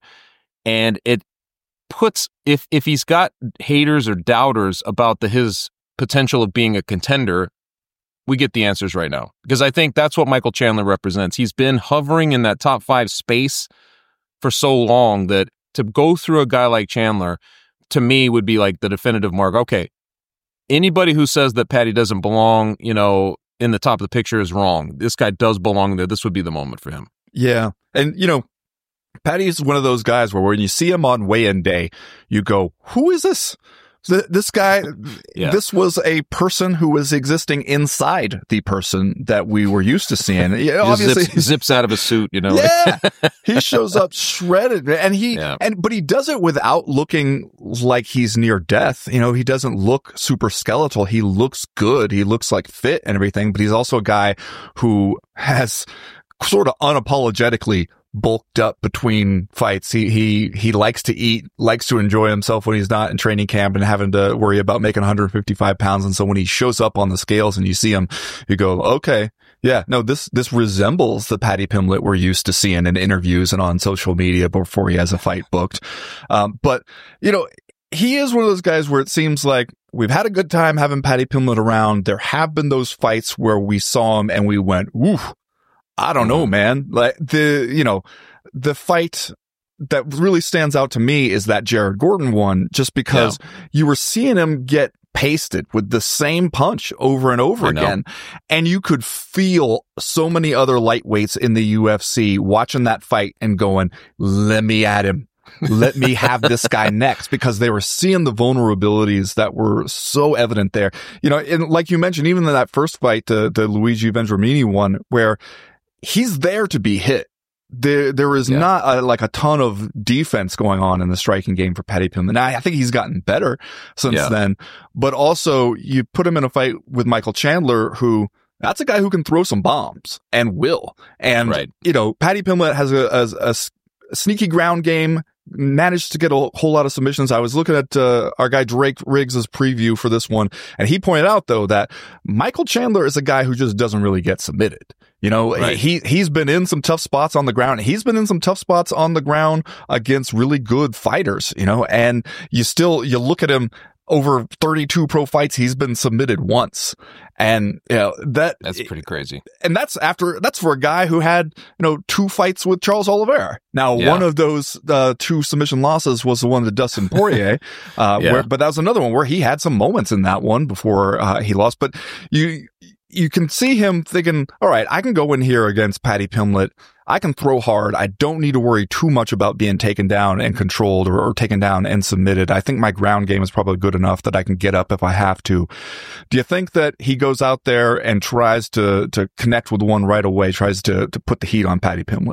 and it puts, if if he's got haters or doubters about the his potential of being a contender, we get the answers right now. Because I think that's what Michael Chandler represents. He's been hovering in that top five space for so long that to go through a guy like Chandler, to me, would be like the definitive mark. Okay, anybody who says that Paddy doesn't belong, you know, in the top of the picture is wrong. This guy does belong there. This would be the moment for him. Yeah. And, you know, Paddy is one of those guys where when you see him on weigh-in day, you go, who is this? This guy, yeah. This was a person who was existing inside the person that we were used to seeing. Yeah, obviously zips, zips out of his suit, you know. Yeah, he shows up shredded, and he yeah. and but he does it without looking like he's near death. You know, he doesn't look super skeletal. He looks good. He looks like fit and everything. But he's also a guy who has sort of unapologetically bulked up between fights. He, he, he likes to eat, likes to enjoy himself when he's not in training camp and having to worry about making one hundred fifty-five pounds. And so when he shows up on the scales and you see him, you go, okay, yeah, no, this, this resembles the Paddy Pimblett we're used to seeing in interviews and on social media before he has a fight booked. Um, but, you know, he is one of those guys where it seems like we've had a good time having Paddy Pimblett around. There have been those fights where we saw him and we went, oof. I don't know, man. Like the, you know, the fight that really stands out to me is that Jared Gordon one, just because yeah. you were seeing him get pasted with the same punch over and over again. And you could feel so many other lightweights in the U F C watching that fight and going, let me at him. Let me have this guy next, because they were seeing the vulnerabilities that were so evident there. You know, and like you mentioned, even in that first fight, the, the Luigi Vendramini one, where he's there to be hit. There, there is yeah. not a, like a ton of defense going on in the striking game for Paddy Pimblett. Now, I think he's gotten better since yeah. then, but also you put him in a fight with Michael Chandler, who that's a guy who can throw some bombs and will. And, right. you know, Paddy Pimblett has a, a, a sneaky ground game, managed to get a whole lot of submissions. I was looking at uh, our guy Drake Riggs' preview for this one, and he pointed out, though, that Michael Chandler is a guy who just doesn't really get submitted. You know, right. he, he's been in some tough spots on the ground. He's been in some tough spots on the ground against really good fighters, you know, and you still, you look at him over thirty-two pro fights, he's been submitted once. And, you know, that. That's pretty crazy. And that's after, that's for a guy who had, you know, two fights with Charles Oliveira. Now, yeah. one of those, uh, two submission losses was the one to Dustin Poirier. uh, yeah. where, but that was another one where he had some moments in that one before, uh, he lost. But you, you can see him thinking, all right, I can go in here against Paddy Pimblett. I can throw hard. I don't need to worry too much about being taken down and controlled or, or taken down and submitted. I think my ground game is probably good enough that I can get up if I have to. Do you think that he goes out there and tries to, to connect with one right away, tries to, to put the heat on Paddy Pimblett?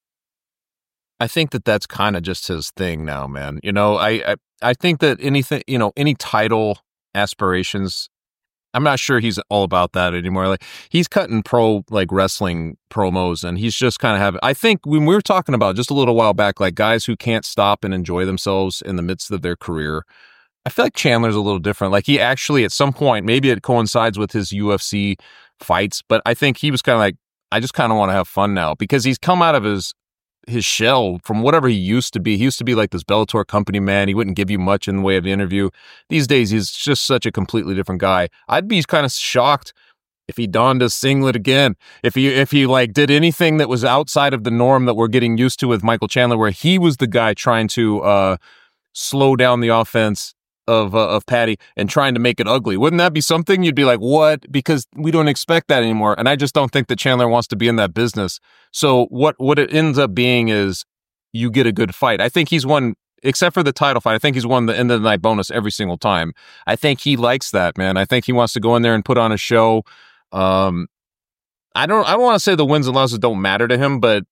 I think that that's kind of just his thing now, man. You know, I, I, I think that anything, you know, any title aspirations. I'm not sure he's all about that anymore. Like he's cutting pro like wrestling promos, and he's just kind of having. I think when we were talking about just a little while back, like guys who can't stop and enjoy themselves in the midst of their career. I feel like Chandler's a little different. Like he actually, at some point, maybe it coincides with his U F C fights, but I think he was kind of like, I just kind of want to have fun now because he's come out of his his shell from whatever he used to be. He used to be like this Bellator company man. He wouldn't give you much in the way of the interview. These days, he's just such a completely different guy. I'd be kind of shocked if he donned a singlet again. If he, if he like did anything that was outside of the norm that we're getting used to with Michael Chandler, where he was the guy trying to uh, slow down the offense of uh, of Paddy and trying to make it ugly. Wouldn't that be something? You'd be like, what? Because we don't expect that anymore. And I just don't think that Chandler wants to be in that business. So what, what it ends up being is you get a good fight. I think he's won, except for the title fight, I think he's won the end of the night bonus every single time. I think he likes that, man. I think he wants to go in there and put on a show. Um, I don't, I don't want to say the wins and losses don't matter to him, but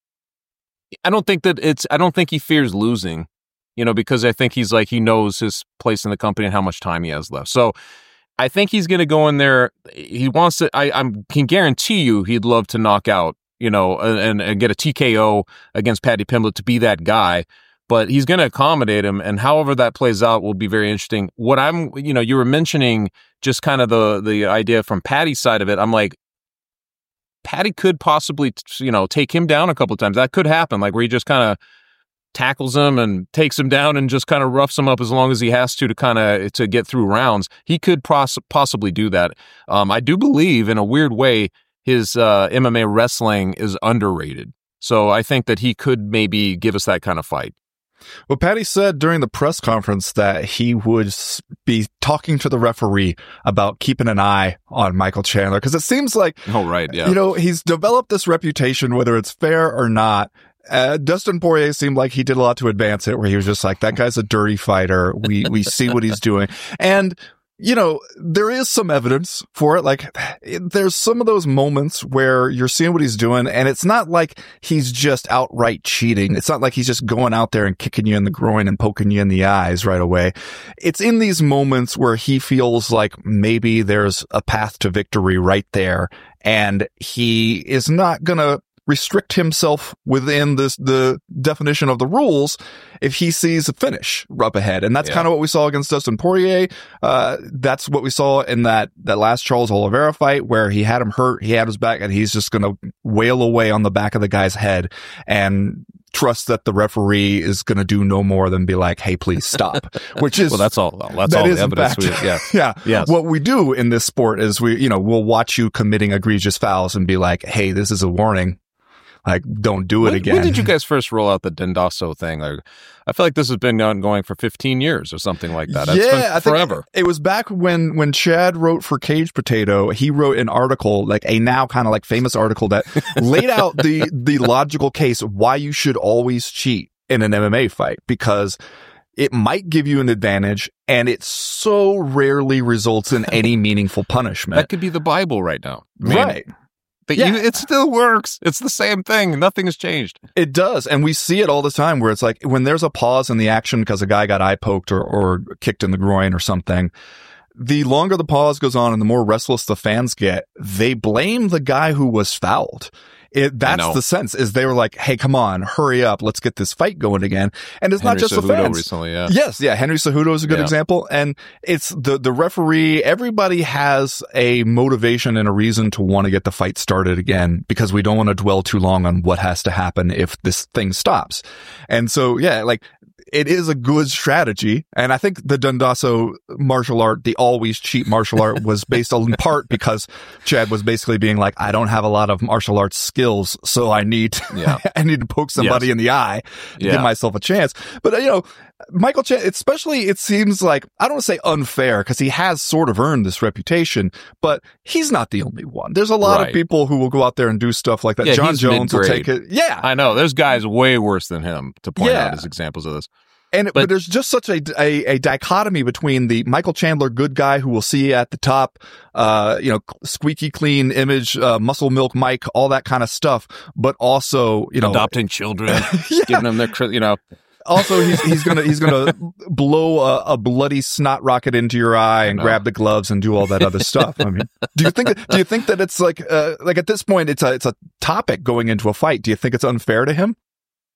I don't think that it's, I don't think he fears losing. You know, because I think he's like, he knows his place in the company and how much time he has left. So I think he's going to go in there. He wants to, I I'm, can guarantee you he'd love to knock out, you know, and, and get a T K O against Paddy Pimblett to be that guy. But he's going to accommodate him. And however that plays out will be very interesting. What I'm, you know, you were mentioning just kind of the, the idea from Paddy's side of it. I'm like, Paddy could possibly, you know, take him down a couple of times. That could happen, like where he just kind of tackles him and takes him down and just kind of roughs him up as long as he has to to kind of to get through rounds. He could poss- possibly do that. Um, I do believe in a weird way his uh, M M A wrestling is underrated. So I think that he could maybe give us that kind of fight. Well, Paddy said during the press conference that he would be talking to the referee about keeping an eye on Michael Chandler because it seems like, oh, right, yeah. you know, he's developed this reputation, whether it's fair or not. Uh, Dustin Poirier seemed like he did a lot to advance it, where he was just like, that guy's a dirty fighter. We, we see what he's doing. And, you know, there is some evidence for it. Like, it, there's some of those moments where you're seeing what he's doing, and it's not like he's just outright cheating. It's not like he's just going out there and kicking you in the groin and poking you in the eyes right away. It's in these moments where he feels like maybe there's a path to victory right there, and he is not gonna restrict himself within this the definition of the rules if he sees a finish up ahead. And that's yeah. kind of what we saw against Dustin Poirier. Uh, that's what we saw in that, that last Charles Oliveira fight where he had him hurt, he had his back, and he's just going to wail away on the back of the guy's head and trust that the referee is going to do no more than be like, hey, please stop. Which is, well, that's all, that's that all the evidence. We, yeah. yeah. Yes. What we do in this sport is we, you know, we'll watch you committing egregious fouls and be like, hey, this is a warning. Like, don't do it when, again. When did you guys first roll out the Dendasso thing? Like, I feel like this has been ongoing for fifteen years or something like that. It's yeah, been forever. I think it was back when, when Chad wrote for Cage Potato. He wrote an article, like a now kind of like famous article that laid out the, the logical case of why you should always cheat in an M M A fight, because it might give you an advantage, and it so rarely results in any meaningful punishment. That could be the Bible right now. I mean, right. But yeah. you, it still works. It's the same thing. Nothing has changed. It does. And we see it all the time where it's like when there's a pause in the action because a guy got eye poked or, or kicked in the groin or something, the longer the pause goes on and the more restless the fans get, they blame the guy who was fouled. It, that's the sense, is they were like, hey, come on, hurry up. Let's get this fight going again. And it's Henry not just Cejudo the fans. Recently, yeah. Yes. Yeah. Henry Cejudo is a good yeah. example. And it's the, the referee, everybody has a motivation and a reason to want to get the fight started again, because we don't want to dwell too long on what has to happen if this thing stops. And so, yeah, like, it is a good strategy. And I think the Dendasso martial art, the always cheat martial art, was based in part because Chad was basically being like, I don't have a lot of martial arts skills, so I need, yeah. I need to poke somebody yes. in the eye to yeah. give myself a chance. But, you know, Michael Chandler, especially, it seems like, I don't want to say unfair, because he has sort of earned this reputation, but he's not the only one. There's a lot right. of people who will go out there and do stuff like that. Yeah, John Jones mid-grade. will take it. Yeah. I know. There's guys way worse than him to point yeah. out as examples of this. And but, but there's just such a, a a dichotomy between the Michael Chandler good guy who we'll see at the top, uh, you know, squeaky clean image, uh, muscle milk Mike, all that kind of stuff, but also, you know, adopting children, yeah. giving them their, you know. Also, he's he's gonna he's gonna blow a, a bloody snot rocket into your eye and grab the gloves and do all that other stuff. I mean, do you think do you think that it's like uh, like at this point it's a it's a topic going into a fight? Do you think it's unfair to him?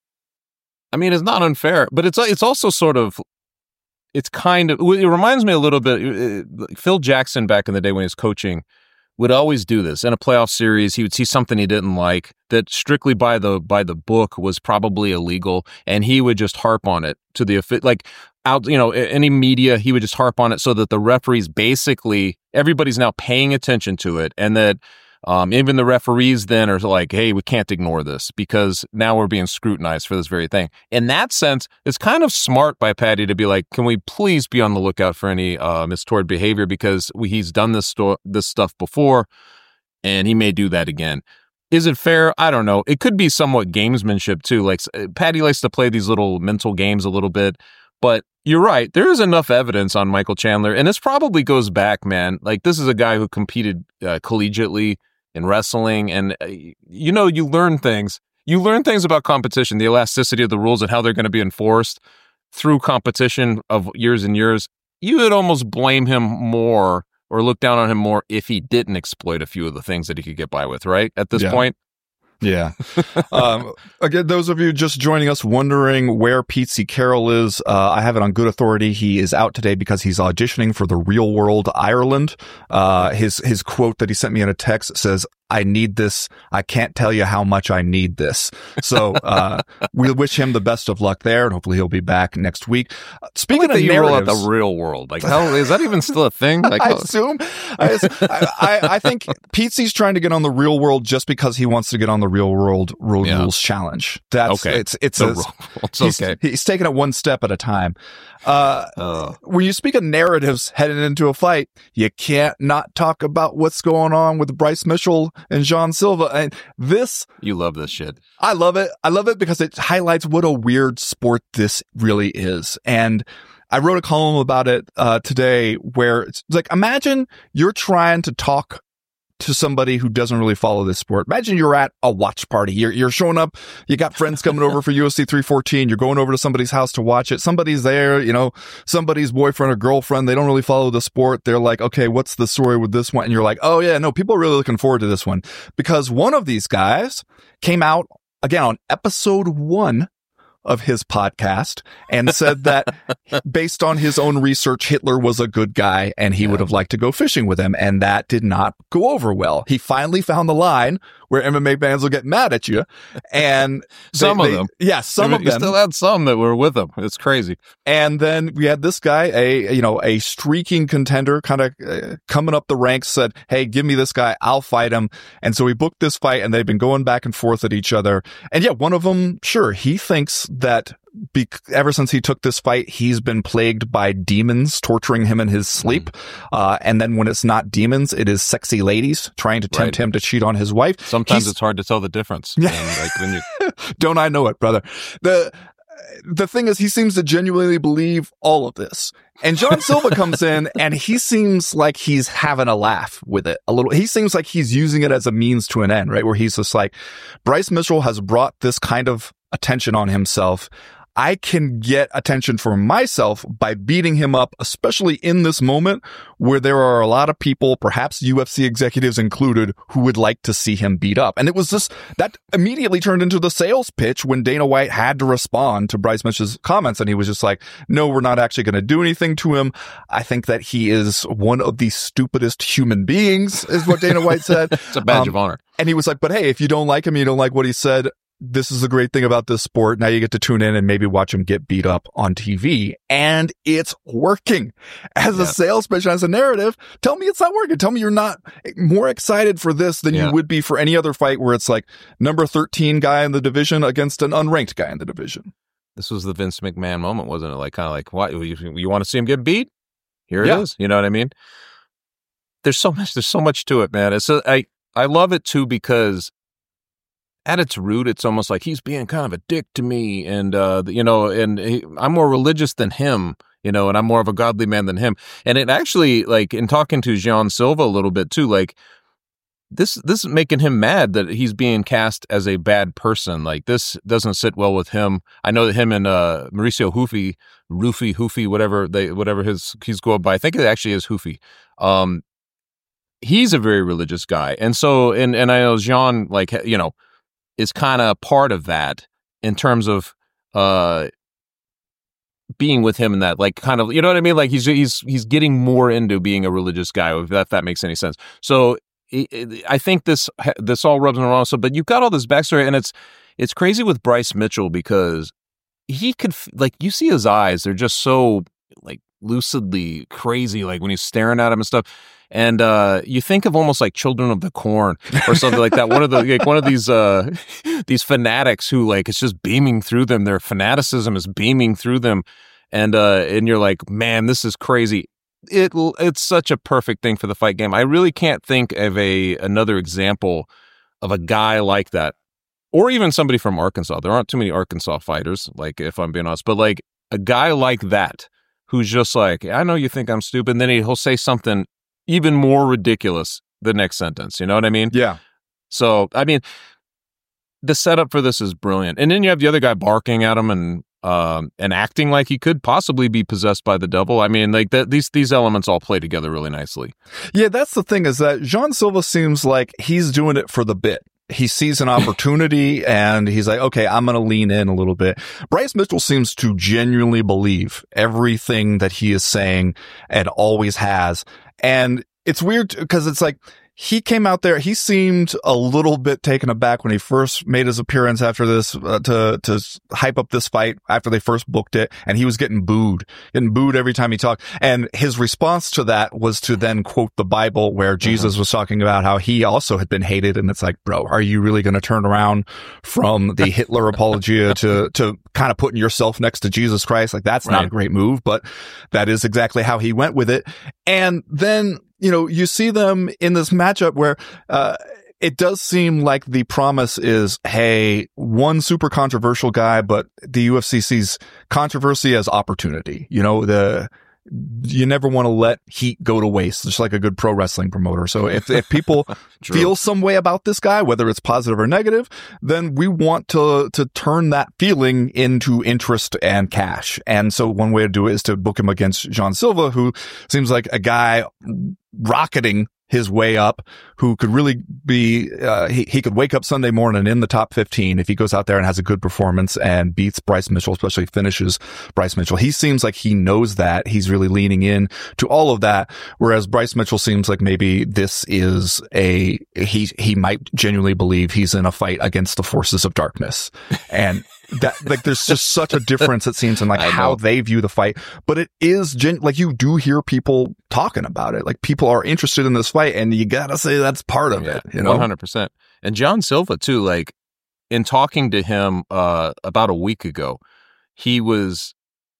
I mean, it's not unfair, but it's it's also sort of it's kind of it reminds me a little bit. Phil Jackson back in the day when he was coaching would always do this in a playoff series. He would see something he didn't like that strictly by the by the book was probably illegal, and he would just harp on it to the like out. You know, any media, he would just harp on it so that the referees basically everybody's now paying attention to it, and that um, even the referees then are like, "Hey, we can't ignore this because now we're being scrutinized for this very thing." In that sense, it's kind of smart by Patty to be like, "Can we please be on the lookout for any uh, mistoward behavior because we, he's done this sto- this stuff before, and he may do that again." Is it fair? I don't know. It could be somewhat gamesmanship too. Like Patty likes to play these little mental games a little bit, but you're right. There is enough evidence on Michael Chandler, and this probably goes back, man. Like this is a guy who competed uh, collegiately in wrestling, and uh, you know, you learn things. You learn things about competition, the elasticity of the rules, and how they're going to be enforced through competition of years and years. You would almost blame him more or look down on him more if he didn't exploit a few of the things that he could get by with, right? At this yeah. point. Yeah. um, again, those of you just joining us wondering where Pete C. Carroll is, uh, I have it on good authority. He is out today because he's auditioning for The Real World Ireland. Uh, his, his quote that he sent me in a text says, "I need this. I can't tell you how much I need this." So, uh, we wish him the best of luck there, and hopefully he'll be back next week. Uh, speaking like of you roll out narratives, the real world, like how is that even still a thing? Like, I assume, I, I, I think Pete C's trying to get on The Real World just because he wants to get on the Real World Road Yeah. Rules Challenge. That's okay. It's it's The a, rule- it's he's, okay. he's taking it one step at a time. Uh, Uh, when you speak of narratives heading into a fight, you can't not talk about what's going on with Bryce Mitchell and John Silva. And this, you love this shit. I love it. I love it because it highlights what a weird sport this really is. And I wrote a column about it uh, today where it's like, imagine you're trying to talk to somebody who doesn't really follow this sport. Imagine you're at a watch party. You're, you're showing up. You got friends coming over for U F C three fourteen. You're going over to somebody's house to watch it. Somebody's there, you know, somebody's boyfriend or girlfriend. They don't really follow the sport. They're like, okay, what's the story with this one? And you're like, oh yeah, no, people are really looking forward to this one because one of these guys came out again on episode one of his podcast and said that based on his own research, Hitler was a good guy and he yeah. would have liked to go fishing with him. And that did not go over well. He finally found the line where M M A fans will get mad at you. And some they, of they, them. Yeah, some I mean, of them. You still had some that were with him. It's crazy. And then we had this guy, a, you know, a streaking contender kind of uh, coming up the ranks, said, hey, give me this guy. I'll fight him. And so we booked this fight and they've been going back and forth at each other. And yeah, one of them, sure, he thinks that Be- ever since he took this fight, he's been plagued by demons torturing him in his sleep. Mm. Uh, and then when it's not demons, it is sexy ladies trying to tempt right. him to cheat on his wife. Sometimes he's, it's hard to tell the difference. Yeah. And like when you- Don't I know it, brother? The, the thing is, he seems to genuinely believe all of this. And John Silva comes in and he seems like he's having a laugh with it a little. He seems like he's using it as a means to an end, right? Where he's just like, Bryce Mitchell has brought this kind of attention on himself. I can get attention for myself by beating him up, especially in this moment where there are a lot of people, perhaps U F C executives included, who would like to see him beat up. And it was just, that immediately turned into the sales pitch when Dana White had to respond to Bryce Mitchell's comments. And he was just like, no, we're not actually going to do anything to him. I think that he is one of the stupidest human beings, is what Dana White said. It's a badge um, of honor. And he was like, but hey, if you don't like him, you don't like what he said, this is the great thing about this sport. Now you get to tune in and maybe watch him get beat up on T V. And it's working as yeah. a sales pitch, as a narrative. Tell me it's not working. Tell me you're not more excited for this than yeah. you would be for any other fight where it's like number thirteen guy in the division against an unranked guy in the division. This was the Vince McMahon moment, wasn't it? Like kind of like, what, you, you want to see him get beat? Here it yeah. is. You know what I mean? There's so much, there's so much to it, man. It's a, I, I love it too, because at its root, it's almost like he's being kind of a dick to me. And, uh, you know, and he, I'm more religious than him, you know, and I'm more of a godly man than him. And it actually, like, in talking to John Silva a little bit too, like, this this is making him mad that he's being cast as a bad person. Like, this doesn't sit well with him. I know that him and uh, Mauricio Hufi, Rufi, Hufi, whatever they, whatever his he's going by. I think it actually is Hufi. Um, he's a very religious guy, and so and and I know Jean, like, you know, is kind of part of that in terms of uh being with him in that, like, kind of, you know what I mean? Like, he's he's he's getting more into being a religious guy, if that, if that makes any sense. So I think this this all rubs him wrong. So, but you've got all this backstory, and it's it's crazy with Bryce Mitchell because he could, like, you see his eyes; they're just so, like, lucidly crazy, like when he's staring at him and stuff. And uh, you think of almost like Children of the Corn or something like that. One of the like one of these uh, these fanatics who, like, it's just beaming through them. Their fanaticism is beaming through them, and uh, and you're like, man, this is crazy. It it's such a perfect thing for the fight game. I really can't think of a another example of a guy like that, or even somebody from Arkansas. There aren't too many Arkansas fighters, like, if I'm being honest, but like a guy like that who's just like, I know you think I'm stupid, and then he'll say something even more ridiculous the next sentence. You know what I mean? Yeah. So, I mean, the setup for this is brilliant. And then you have the other guy barking at him and um, and acting like he could possibly be possessed by the devil. I mean, like, that, these these elements all play together really nicely. Yeah, that's the thing, is that Jean Silva seems like he's doing it for the bit. He sees an opportunity and he's like, okay, I'm going to lean in a little bit. Bryce Mitchell seems to genuinely believe everything that he is saying and always has. And it's weird because it's like, he came out there, he seemed a little bit taken aback when he first made his appearance after this, uh, to, to hype up this fight after they first booked it. And he was getting booed, getting booed every time he talked. And his response to that was to then quote the Bible, where Jesus mm-hmm. was talking about how he also had been hated. And it's like, bro, are you really going to turn around from the Hitler apologia to, to kind of putting yourself next to Jesus Christ? Like, that's right. Not a great move, but that is exactly how he went with it. And then, you know, you see them in this matchup where, uh, it does seem like the promise is, hey, one super controversial guy, but the U F C sees controversy as opportunity. You know, the, you never want to let heat go to waste, just like a good pro wrestling promoter. So if, if people feel some way about this guy, whether it's positive or negative, then we want to, to turn that feeling into interest and cash. And so one way to do it is to book him against Jean Silva, who seems like a guy rocketing his way up, who could really be, uh, he, he could wake up Sunday morning in the top fifteen if he goes out there and has a good performance and beats Bryce Mitchell, especially finishes Bryce Mitchell. He seems like he knows that. He's really leaning in to all of that. Whereas Bryce Mitchell seems like maybe this is a, he, he might genuinely believe he's in a fight against the forces of darkness. And that, like, there's just such a difference, it seems, in like how they view the fight. But it is gen- like, you do hear people talking about it. Like, people are interested in this fight, and you gotta say that's part of yeah, it, you know? one hundred percent. And John Silva too, like, in talking to him uh about a week ago, he was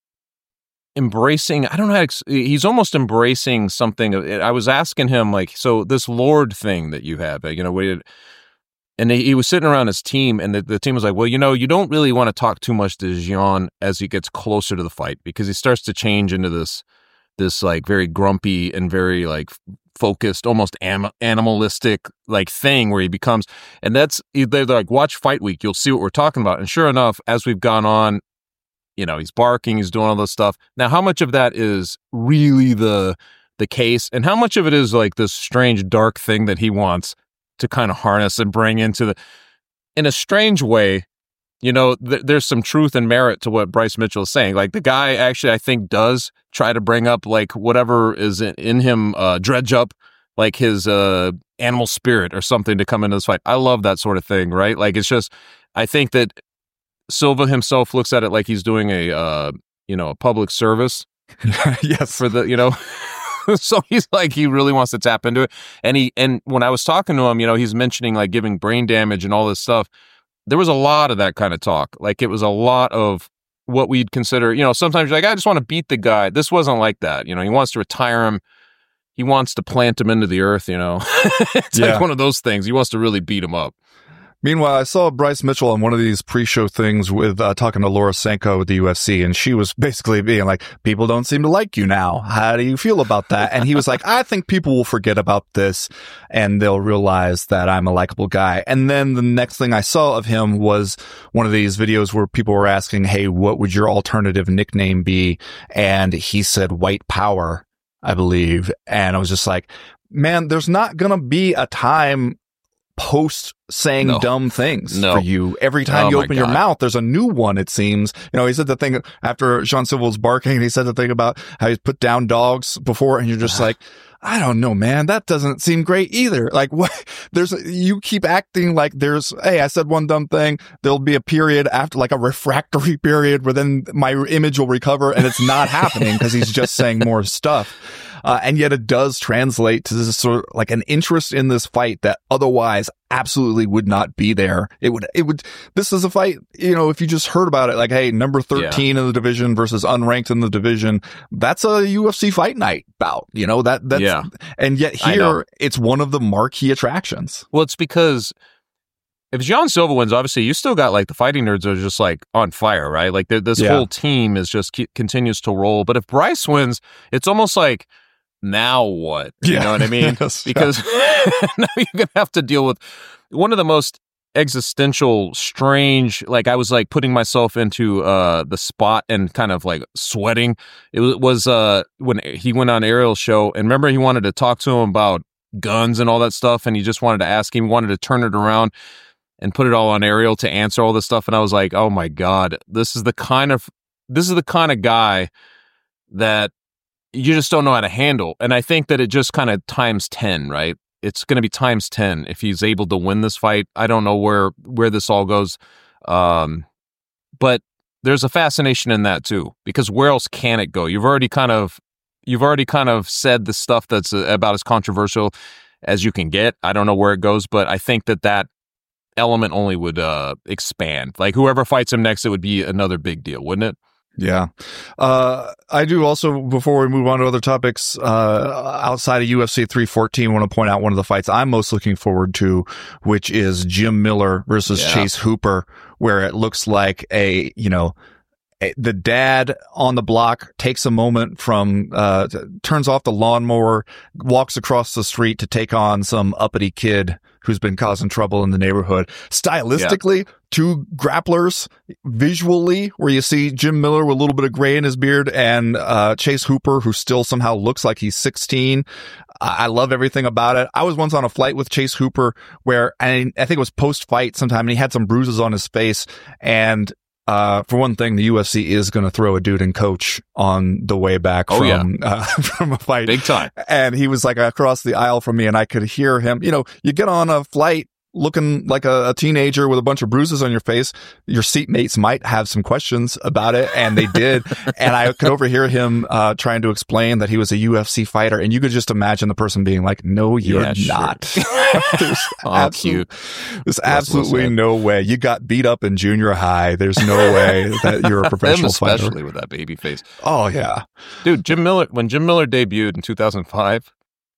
embracing, I don't know how to, he's almost embracing something. I was asking him, like, so this Lord thing that you have, you know, we and he was sitting around his team, and the, the team was like, well, you know, you don't really want to talk too much to Jean as he gets closer to the fight, because he starts to change into this, this like very grumpy and very like focused, almost am- animalistic like thing where he becomes, and that's, they're like, watch Fight Week, you'll see what we're talking about. And sure enough, as we've gone on, you know, he's barking, he's doing all this stuff. Now, how much of that is really the the case, and how much of it is like this strange dark thing that he wants to kind of harness and bring into the, in a strange way, you know, th- there's some truth and merit to what Bryce Mitchell is saying. Like, the guy actually, I think, does try to bring up like whatever is in, in him, uh, dredge up like his uh, animal spirit or something to come into this fight. I love that sort of thing, right? Like, it's just, I think that Silva himself looks at it like he's doing a, uh, you know, a public service. Yes. For the, you know, so he's like, he really wants to tap into it. And he, and when I was talking to him, you know, he's mentioning like giving brain damage and all this stuff. There was a lot of that kind of talk. Like, it was a lot of what we'd consider, you know, sometimes you're like, I just want to beat the guy. This wasn't like that. You know, he wants to retire him. He wants to plant him into the earth, you know. It's yeah. like one of those things. He wants to really beat him up. Meanwhile, I saw Bryce Mitchell on one of these pre-show things with uh, talking to Laura Sanko with the U F C, and she was basically being like, people don't seem to like you now. How do you feel about that? And he was like, I think people will forget about this and they'll realize that I'm a likable guy. And then the next thing I saw of him was one of these videos where people were asking, hey, what would your alternative nickname be? And he said White Power, I believe. And I was just like, man, there's not going to be a time post saying no. dumb things no. for you. Every time oh you open God. your mouth, there's a new one, it seems. You know, he said the thing after Jean Silva was barking, he said the thing about how he's put down dogs before, and you're just like, I don't know, man. That doesn't seem great either. Like, what? There's, you keep acting like there's, hey, I said one dumb thing. There'll be a period after, like a refractory period where then my image will recover, and it's not happening because he's just saying more stuff. Uh, and yet it does translate to this sort of like an interest in this fight that otherwise absolutely would not be there. It would, it would, this is a fight, you know, if you just heard about it, like, hey, number thirteen yeah. in the division versus unranked in the division, that's a U F C fight night bout, you know, that, that's, yeah. and yet here it's one of the marquee attractions. Well, it's because if Jean Silva wins, obviously you still got like the fighting nerds are just like on fire, right? Like this yeah. whole team is just continues to roll. But if Bryce wins, it's almost like, now what? You yeah. know what I mean? Yes, because yeah. now you're going to have to deal with one of the most existential, strange, like I was like putting myself into uh, the spot and kind of like sweating. It was uh, when he went on Ariel's show, and remember he wanted to talk to him about guns and all that stuff, and he just wanted to ask him, wanted to turn it around and put it all on Ariel to answer all this stuff. And I was like, oh my God, this is the kind of, this is the kind of guy that you just don't know how to handle. And I think that it just kind of times ten, right? It's going to be times ten if he's able to win this fight. I don't know where, where this all goes. Um, but there's a fascination in that too, because where else can it go? You've already kind of, you've already kind of said the stuff that's about as controversial as you can get. I don't know where it goes, but I think that that element only would uh, expand. Like whoever fights him next, it would be another big deal, wouldn't it? Yeah. Uh, I do also, before we move on to other topics, uh, outside of U F C three fourteen, want to point out one of the fights I'm most looking forward to, which is Jim Miller versus yeah. Chase Hooper, where it looks like a, you know, a, the dad on the block takes a moment from, uh, t- turns off the lawnmower, walks across the street to take on some uppity kid who's been causing trouble in the neighborhood. Stylistically, yeah. two grapplers, visually, where you see Jim Miller with a little bit of gray in his beard and uh Chase Hooper, who still somehow looks like he's sixteen. I love everything about it. I was once on a flight with Chase Hooper where I, I think it was post-fight sometime, and he had some bruises on his face. And Uh, for one thing, the U F C is going to throw a dude and coach on the way back oh, from, yeah. uh, from a fight. Big time. And he was like across the aisle from me, and I could hear him. You know, you get on a flight looking like a, a teenager with a bunch of bruises on your face. Your seatmates might have some questions about it, and they did. And I could overhear him, uh, trying to explain that he was a U F C fighter. And you could just imagine the person being like, no, you're yeah, not. Sure. there's oh, absolute, cute. there's absolutely no way. You got beat up in junior high. There's no way that you're a professional especially fighter. Especially with that baby face. Oh, yeah. Dude, Jim Miller, when Jim Miller debuted in two thousand five,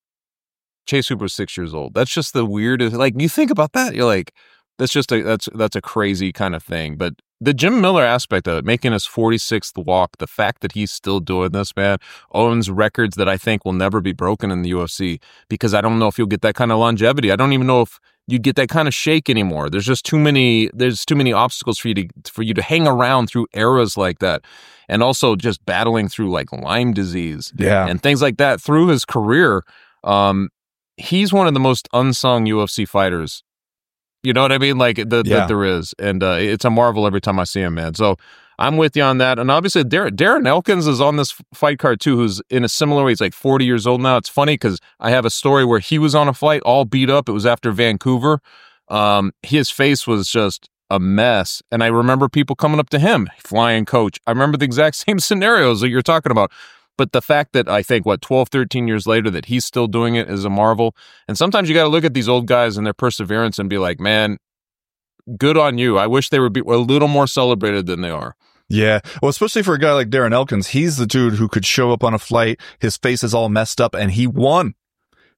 Chase Hooper was six years old. That's just the weirdest. Like, you think about that, you're like, that's just a that's that's a crazy kind of thing. But the Jim Miller aspect of it, making his forty-sixth walk, the fact that he's still doing this, man, owns records that I think will never be broken in the U F C, because I don't know if you'll get that kind of longevity. I don't even know if you get that kind of shake anymore. There's just too many. There's too many obstacles for you to for you to hang around through eras like that, and also just battling through like Lyme disease, yeah, and things like that through his career. Um, he's one of the most unsung U F C fighters. You know what I mean? Like the, yeah. that there is. And uh, it's a marvel every time I see him, man. So I'm with you on that. And obviously, Dar- Darren Elkins is on this fight card too, who's in a similar way. He's like forty years old now. It's funny because I have a story where he was on a flight all beat up. It was after Vancouver. Um, his face was just a mess. And I remember people coming up to him, flying coach. I remember the exact same scenarios that you're talking about. But the fact that I think, what, twelve, thirteen years later, that he's still doing it is a marvel. And sometimes you got to look at these old guys and their perseverance and be like, man, good on you. I wish they would be a little more celebrated than they are. Yeah. Well, especially for a guy like Darren Elkins, he's the dude who could show up on a flight, his face is all messed up, and he won.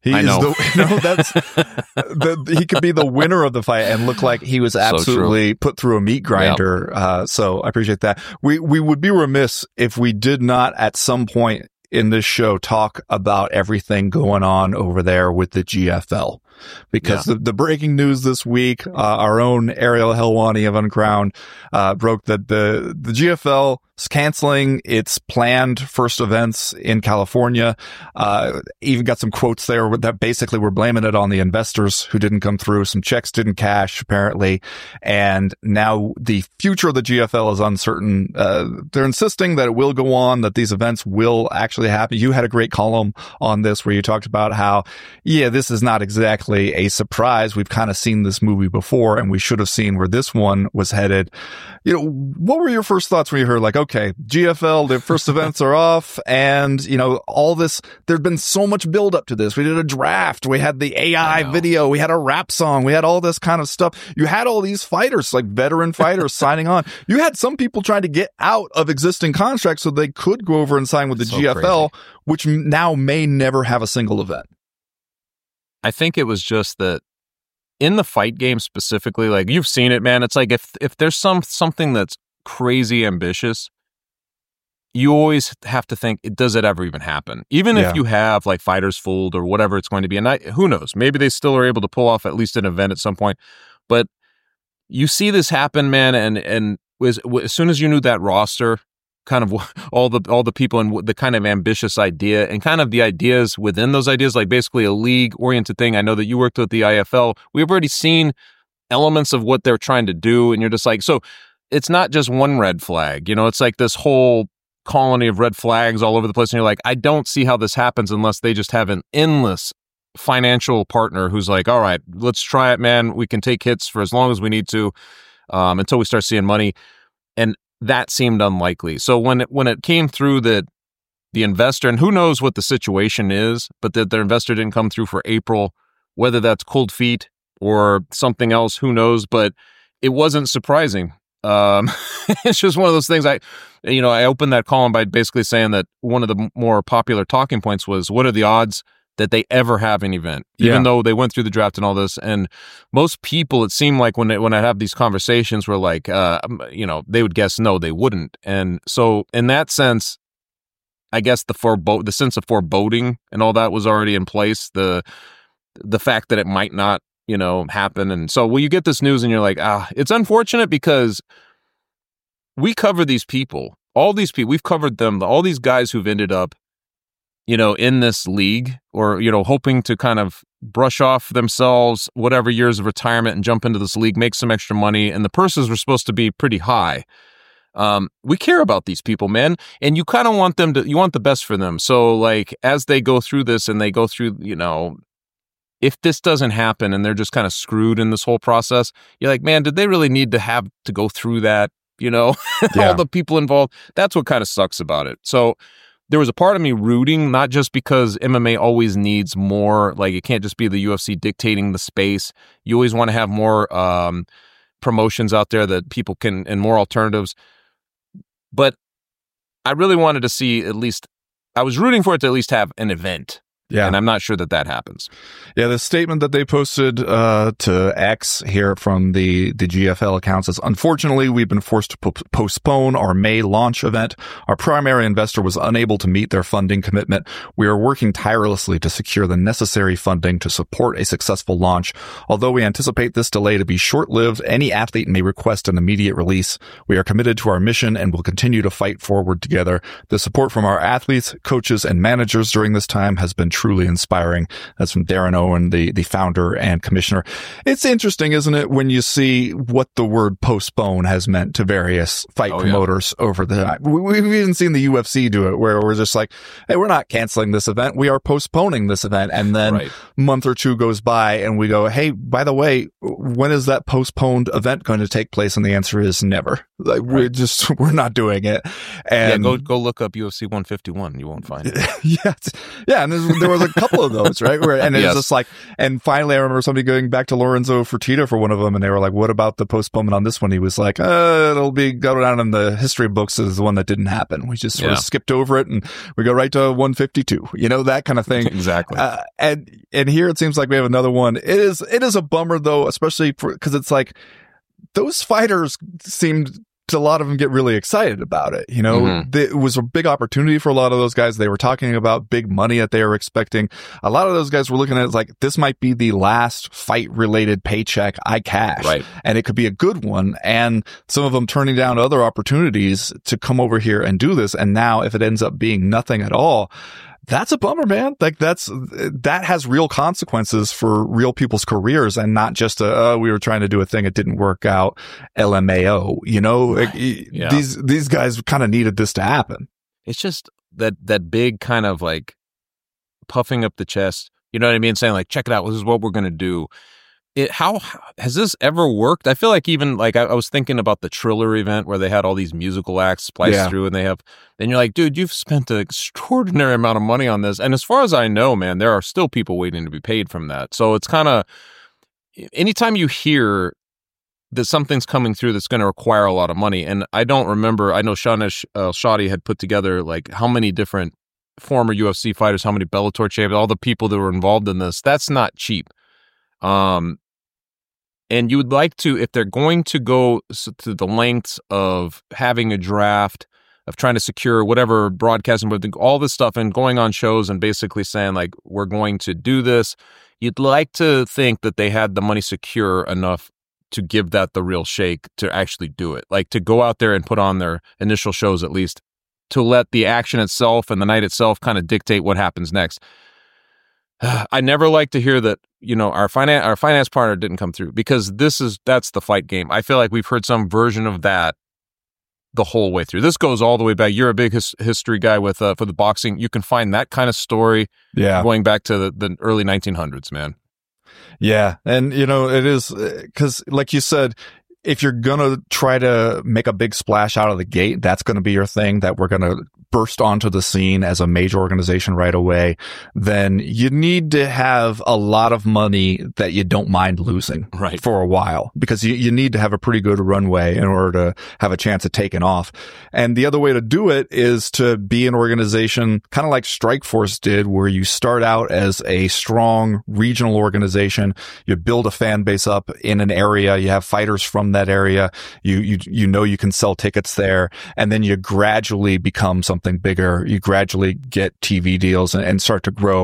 He I is know. the, you know, that's the, he could be the winner of the fight and look like he was absolutely so put through a meat grinder. Yep. Uh, so I appreciate that. We, we would be remiss if we did not at some point in this show talk about everything going on over there with the G F L. Because yeah. the, the breaking news this week, uh, our own Ariel Helwani of Uncrowned, uh, broke that the, the G F L is canceling its planned first events in California. Uh, even got some quotes there that basically were blaming it on the investors who didn't come through. Some checks didn't cash, apparently. And now the future of the G F L is uncertain. Uh, they're insisting that it will go on, that these events will actually happen. You had a great column on this where you talked about how, yeah, this is not exactly a surprise. We've kind of seen this movie before, and we should have seen where this one was headed. You know, what were your first thoughts when you heard, like, okay, G F L, their first events are off, and, you know, all this, there'd been so much build up to this. We did a draft. We had the A I, I video. We had a rap song. We had all this kind of stuff. You had all these fighters, like veteran fighters signing on. You had some people trying to get out of existing contracts so they could go over and sign with the so G F L, crazy. Which now may never have a single event. I think it was just that in the fight game specifically, like you've seen it, man. It's like if if there's some something that's crazy ambitious, you always have to think, does it ever even happen? Even yeah. if you have like Fighters Fooled or whatever it's going to be, and I, who knows? Maybe they still are able to pull off at least an event at some point. But you see this happen, man, and and as, as soon as you knew that roster, kind of all the all the people and the kind of ambitious idea and kind of the ideas within those ideas, like basically a league-oriented thing. I know that you worked with the I F L. We've already seen elements of what they're trying to do, and you're just like, so it's not just one red flag. You know, it's like this whole colony of red flags all over the place, and you're like, I don't see how this happens unless they just have an endless financial partner who's like, all right, let's try it, man. We can take hits for as long as we need to um, until we start seeing money. And that seemed unlikely. So when it, when it came through that the investor, and who knows what the situation is, but that their investor didn't come through for April, whether that's cold feet or something else, who knows, but it wasn't surprising. Um, it's just one of those things. I, you know, I opened that column by basically saying that one of the more popular talking points was, what are the odds that they ever have an event, even yeah. though they went through the draft and all this. And most people, it seemed like when they, when I have these conversations were like, uh, you know, they would guess no, they wouldn't. And so in that sense, I guess the forebo- the sense of foreboding and all that was already in place. The the fact that it might not, you know, happen. And so when you get this news and you're like, ah, it's unfortunate because we cover these people, all these people, we've covered them, all these guys who've ended up, you know, in this league or, you know, hoping to kind of brush off themselves, whatever years of retirement and jump into this league, make some extra money. And the purses were supposed to be pretty high. Um, we care about these people, man. And you kind of want them to, you want the best for them. So like, as they go through this and they go through, you know, if this doesn't happen and they're just kind of screwed in this whole process, you're like, man, did they really need to have to go through that? You know, yeah. all the people involved. That's what kind of sucks about it. So there was a part of me rooting, not just because M M A always needs more, like it can't just be the U F C dictating the space. You always want to have more um, promotions out there that people can, and more alternatives. But I really wanted to see at least, I was rooting for it to at least have an event. Yeah. And I'm not sure that that happens. Yeah, the statement that they posted uh, to X here from the, the G F L account says, unfortunately, we've been forced to po- postpone our May launch event. Our primary investor was unable to meet their funding commitment. We are working tirelessly to secure the necessary funding to support a successful launch. Although we anticipate this delay to be short-lived, any athlete may request an immediate release. We are committed to our mission and will continue to fight forward together. The support from our athletes, coaches, and managers during this time has been truly inspiring. That's from Darren Owen, the, the founder and commissioner. It's interesting, isn't it, when you see what the word postpone has meant to various fight oh, promoters yeah. over the time. We've even seen the U F C do it, where we're just like, hey, we're not canceling this event. We are postponing this event. And then right. a month or two goes by and we go, hey, by the way, when is that postponed event going to take place? And the answer is never. Like, right. we're just, we're not doing it. And yeah, go, go look up U F C one fifty-one. You won't find it. yeah. Yeah. And there was a couple of those, right? Where, and it Yes. was just like, and finally I remember somebody going back to Lorenzo Fertitta for one of them, and they were like, what about the postponement on this one? He was like, uh, it'll be go down in the history books as the one that didn't happen. We just sort Yeah. of skipped over it and we go right to one fifty-two, you know, that kind of thing. Exactly. Uh, and, and here it seems like we have another one. It is, it is a bummer though, especially for, cause it's like those fighters seemed a lot of them get really excited about it. You know, Mhm. The- it was a big opportunity for a lot of those guys. They were talking about big money that they were expecting. A lot of those guys were looking at it as like, this might be the last fight related paycheck I cash. Right. And it could be a good one. And some of them turning down other opportunities to come over here and do this. And now if it ends up being nothing at all, that's a bummer, man. Like that's, that has real consequences for real people's careers and not just a, oh, we were trying to do a thing. It didn't work out. L M A O, you know, like, Yeah. these, these guys kind of needed this to happen. It's just that that big kind of like puffing up the chest. You know what I mean? Saying like, check it out. This is what we're going to do. It, how has this ever worked? I feel like even like I, I was thinking about the Triller event where they had all these musical acts spliced Yeah. through, and they have. Then you're like, dude, you've spent an extraordinary amount of money on this, and as far as I know, man, there are still people waiting to be paid from that. So it's kind of anytime you hear that something's coming through that's going to require a lot of money, and I don't remember. I know Shawna uh, Shadi had put together like how many different former U F C fighters, how many Bellator champions, all the people that were involved in this. That's not cheap. Um, and you would like to, if they're going to go s- to the lengths of having a draft, of trying to secure whatever broadcasting, but all this stuff and going on shows and basically saying like, we're going to do this, you'd like to think that they had the money secure enough to give that the real shake to actually do it. Like to go out there and put on their initial shows at least, to let the action itself and the night itself kind of dictate what happens next. I never like to hear that, you know, our finance our finance partner didn't come through, because this is that's the fight game. I feel like we've heard some version of that the whole way through. This goes all the way back. You're a big his, history guy with uh, for the boxing. You can find that kind of story Yeah. going back to the, the early nineteen hundreds, man. Yeah. And, you know, it is because, like you said, if you're going to try to make a big splash out of the gate, that's going to be your thing, that we're going to burst onto the scene as a major organization right away, then you need to have a lot of money that you don't mind losing Right. for a while, because you, you need to have a pretty good runway in order to have a chance of taking off. And the other way to do it is to be an organization kind of like Strikeforce did, where you start out as a strong regional organization. You build a fan base up in an area. You have fighters from that area. You, you, you know, you can sell tickets there, and then you gradually become something bigger. You gradually get T V deals and, and start to grow.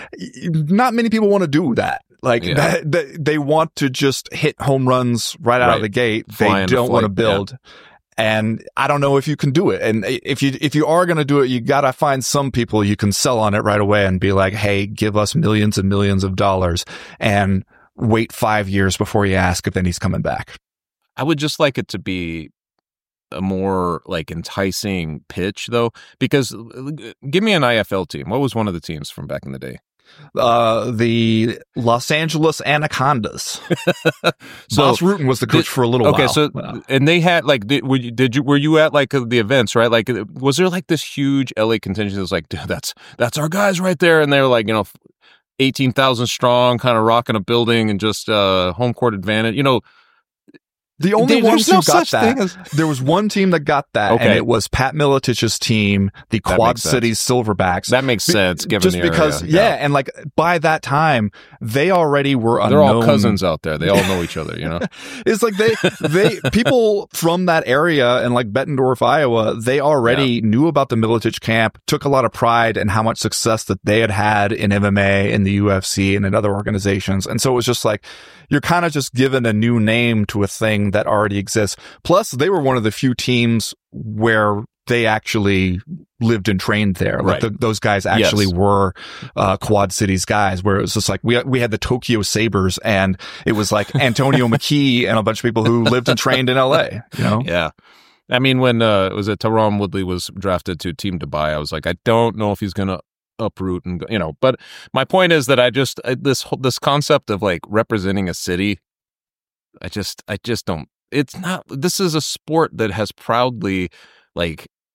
Not many people want to do that. Like Yeah. that, that, they want to just hit home runs right out Right. of the gate. Fly They into don't want to flight, build. And I don't know if you can do it. And if you, if you are going to do it, you got to find some people you can sell on it right away and be like, hey, give us millions and millions of dollars, and wait five years before you ask if then he's coming back. I would just like it to be a more like enticing pitch, though, because uh, give me an I F L team. What was one of the teams from back in the day? Uh, the Los Angeles Anacondas. So Boss Rutan was the coach did- for a little okay, while. so Wow. and they had like, did, were you, did you were you at like uh, the events, right? Like, uh, was there like this huge L A contingent that was like, dude, that's that's our guys right there, and they're like, you know, eighteen thousand strong, kind of rocking a building and just uh, home court advantage, you know. The only There- ones there's no who got such that, thing as- there was one team that got that, and Okay. it was Pat Militich's team, the That Quad makes sense. Cities Silverbacks. That makes Be- sense, given just the because, area. yeah, and like by that time, they already were They're unknown. all cousins out there. They all know each other, you know. It's like they, they, people from that area and like Bettendorf, Iowa, they already knew about the Militich camp, took a lot of pride in how much success that they had had in M M A, in the U F C, and in other organizations. And so it was just like, you're kind of just given a new name to a thing that already exists. Plus, they were one of the few teams where they actually lived and trained there. Like Right. the, those guys actually Yes. were uh, Quad Cities guys, where it was just like we we had the Tokyo Sabres, and it was like Antonio McKee and a bunch of people who lived and trained in L A. You know, Yeah. I mean, when uh, it was it Tyron Woodley was drafted to Team Dubai, I was like, I don't know if he's going to uproot and go, you know. But my point is that I just I, this whole- this concept of like representing a city, I just I just don't. It's not. This is a sport that has proudly like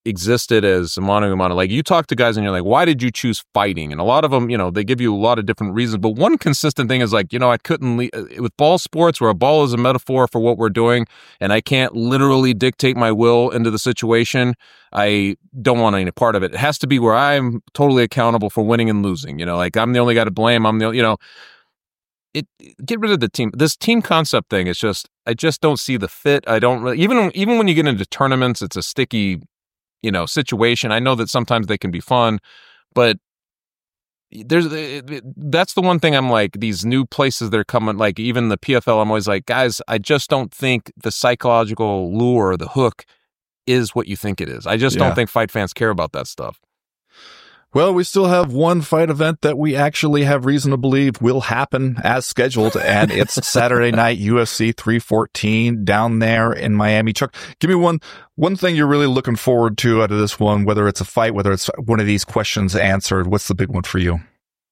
existed as mano a mano. Like you talk to guys and you're like, why did you choose fighting? And a lot of them, you know, they give you a lot of different reasons. But one consistent thing is like, you know, I couldn't leave with ball sports where a ball is a metaphor for what we're doing. And I can't literally dictate my will into the situation. I don't want any part of it. It has to be where I'm totally accountable for winning and losing. You know, like I'm the only guy to blame. I'm the, you know, it get rid of the team. This team concept thing is just, I just don't see the fit. I don't really, even, even when you get into tournaments, it's a sticky, you know, situation. I know that sometimes they can be fun, but there's that's the one thing I'm like, these new places they're coming, like even the P F L, I'm always like, guys, I just don't think the psychological lure, the hook is what you think it is. I just yeah. don't think fight fans care about that stuff. Well, we still have one fight event that we actually have reason to believe will happen as scheduled, and it's Saturday night U F C three fourteen down there in Miami. Chuck, give me one one thing you're really looking forward to out of this one, whether it's a fight, whether it's one of these questions answered. What's the big one for you?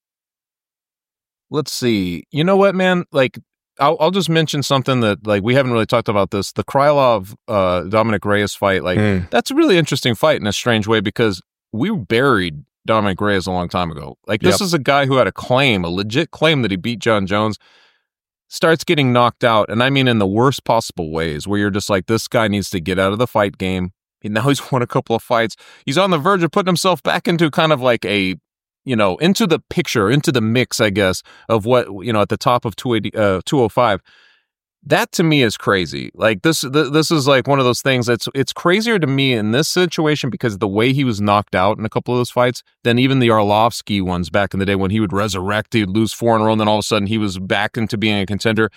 Let's see. You know what, man? Like, I'll, I'll just mention something that, like, we haven't really talked about this. The Krylov, uh, Dominic Reyes fight, like, mm. that's a really interesting fight in a strange way because we buried Dominic Reyes a long time ago. Like, this yep. is a guy who had a claim, a legit claim that he beat John Jones, starts getting knocked out, and I mean in the worst possible ways, where you're just like, this guy needs to get out of the fight game. And now he's won a couple of fights. He's on the verge of putting himself back into kind of like a, you know, into the picture, into the mix, I guess, of what, you know, at the top of two eighty, uh, two oh five. That to me is crazy. Like this, th- this is like one of those things that's, it's crazier to me in this situation because of the way he was knocked out in a couple of those fights than even the Arlovsky ones back in the day when he would resurrect, he'd lose four in a row, and then all of a sudden he was back into being a contender.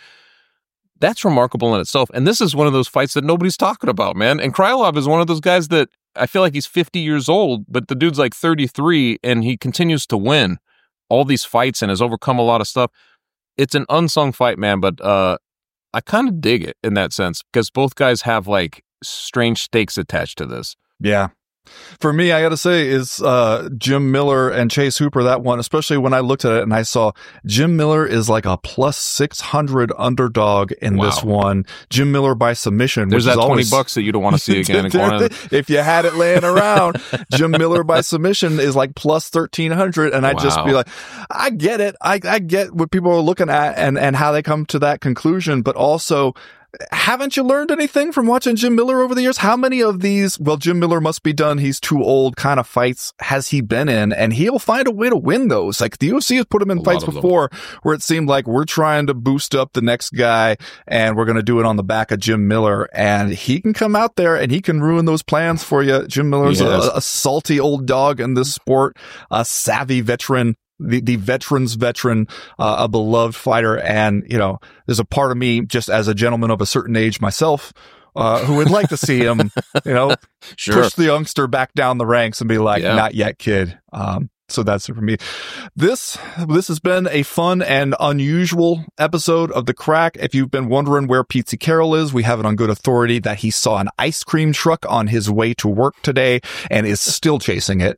That's remarkable in itself. And this is one of those fights that nobody's talking about, man. And Krylov is one of those guys that I feel like he's fifty years old, but the dude's like thirty-three and he continues to win all these fights and has overcome a lot of stuff. It's an unsung fight, man, but, uh, I kind of dig it in that sense because both guys have like strange stakes attached to this. Yeah. For me, I got to say is uh, Jim Miller and Chase Hooper, that one, especially when I looked at it and I saw Jim Miller is like a plus six hundred underdog in wow. this one. Jim Miller by submission. There's which that is twenty always, bucks that you don't want to see again. there, if you had it laying around, Jim Miller by submission is like plus thirteen hundred. And I'd wow. just be like, I get it. I, I get what people are looking at and, and how they come to that conclusion, but also, haven't you learned anything from watching Jim Miller over the years? How many of these, well, Jim Miller must be done, he's too old kind of fights has he been in? And he'll find a way to win those. Like the U F C has put him in a fights before where it seemed like we're trying to boost up the next guy and we're going to do it on the back of Jim Miller. And he can come out there and he can ruin those plans for you. Jim Miller's a, a salty old dog in this sport, a savvy veteran. The, the veteran's veteran, uh, a beloved fighter. And, you know, there's a part of me, just as a gentleman of a certain age myself, uh, who would like to see him, you know, sure. push the youngster back down the ranks and be like, yeah. not yet, kid. Um, so that's it for me. This, this has been a fun and unusual episode of The Crack. If you've been wondering where Pete Carroll is, we have it on good authority that he saw an ice cream truck on his way to work today and is still chasing it.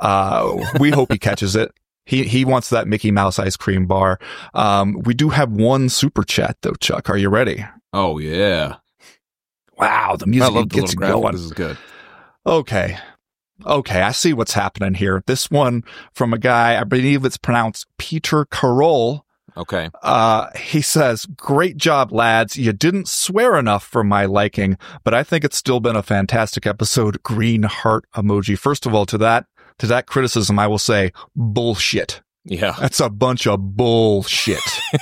Uh, we hope he catches it. He he wants that Mickey Mouse ice cream bar. Um, we do have one super chat though, Chuck. Are you ready? Oh yeah! Wow, the music I love gets the going. This is good. Okay, okay, I see what's happening here. This one from a guy, I believe it's pronounced Peter Carroll. Okay. Uh, he says, "Great job, lads. You didn't swear enough for my liking, but I think it's still been a fantastic episode." Green heart emoji. First of all, to that. To that criticism, I will say bullshit. Yeah. That's a bunch of bullshit.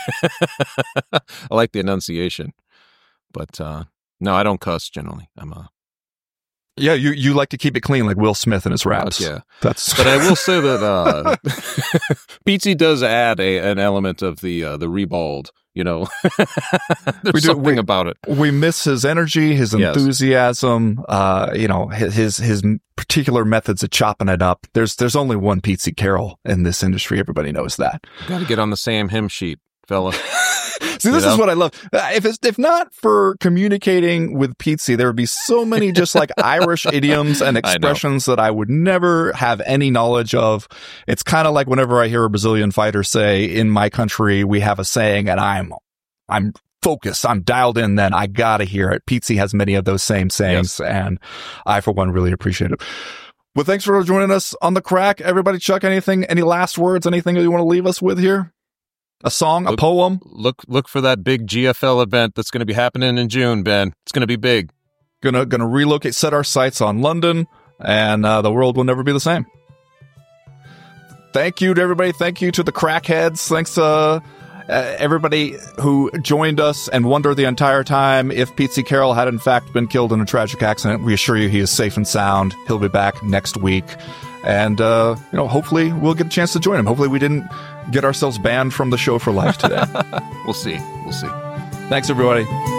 I like the enunciation, but, uh, no, I don't cuss generally. I'm a, yeah, you, you like to keep it clean like Will Smith in his raps. Yeah. That's, but I will say that, uh, Pizzi does add a, an element of the, uh, the ribald. You know, there's we do, something we, about it. We miss his energy, his enthusiasm, yes. uh, you know, his, his particular methods of chopping it up. There's, there's only one Pete Carroll in this industry. Everybody knows that. Got to get on the same hymn sheet, fella. See, this you know? is what I love. If it's, if not for communicating with Pizzi, there would be so many just like Irish idioms and expressions I that I would never have any knowledge of. It's kind of like whenever I hear a Brazilian fighter say, "In my country, we have a saying," and I'm, I'm focus. I'm dialed in then. I gotta hear it. Pizzi has many of those same sayings, yes. and I, for one, really appreciate it. Well, thanks for joining us on The Crack. Everybody, Chuck, anything, any last words, anything that you want to leave us with here? A song, look, a poem? Look look for that big G F L event that's going to be happening in June, Ben. It's going to be big. Gonna, gonna relocate, set our sights on London, and uh, the world will never be the same. Thank you to everybody. Thank you to the crackheads. Thanks, uh, Uh, everybody who joined us and wondered the entire time if Pizzi Carroll had in fact been killed in a tragic accident. We assure you he is safe and sound. He'll be back next week. And, uh, you know, hopefully we'll get a chance to join him. Hopefully we didn't get ourselves banned from the show for life today. We'll see. We'll see. Thanks, everybody.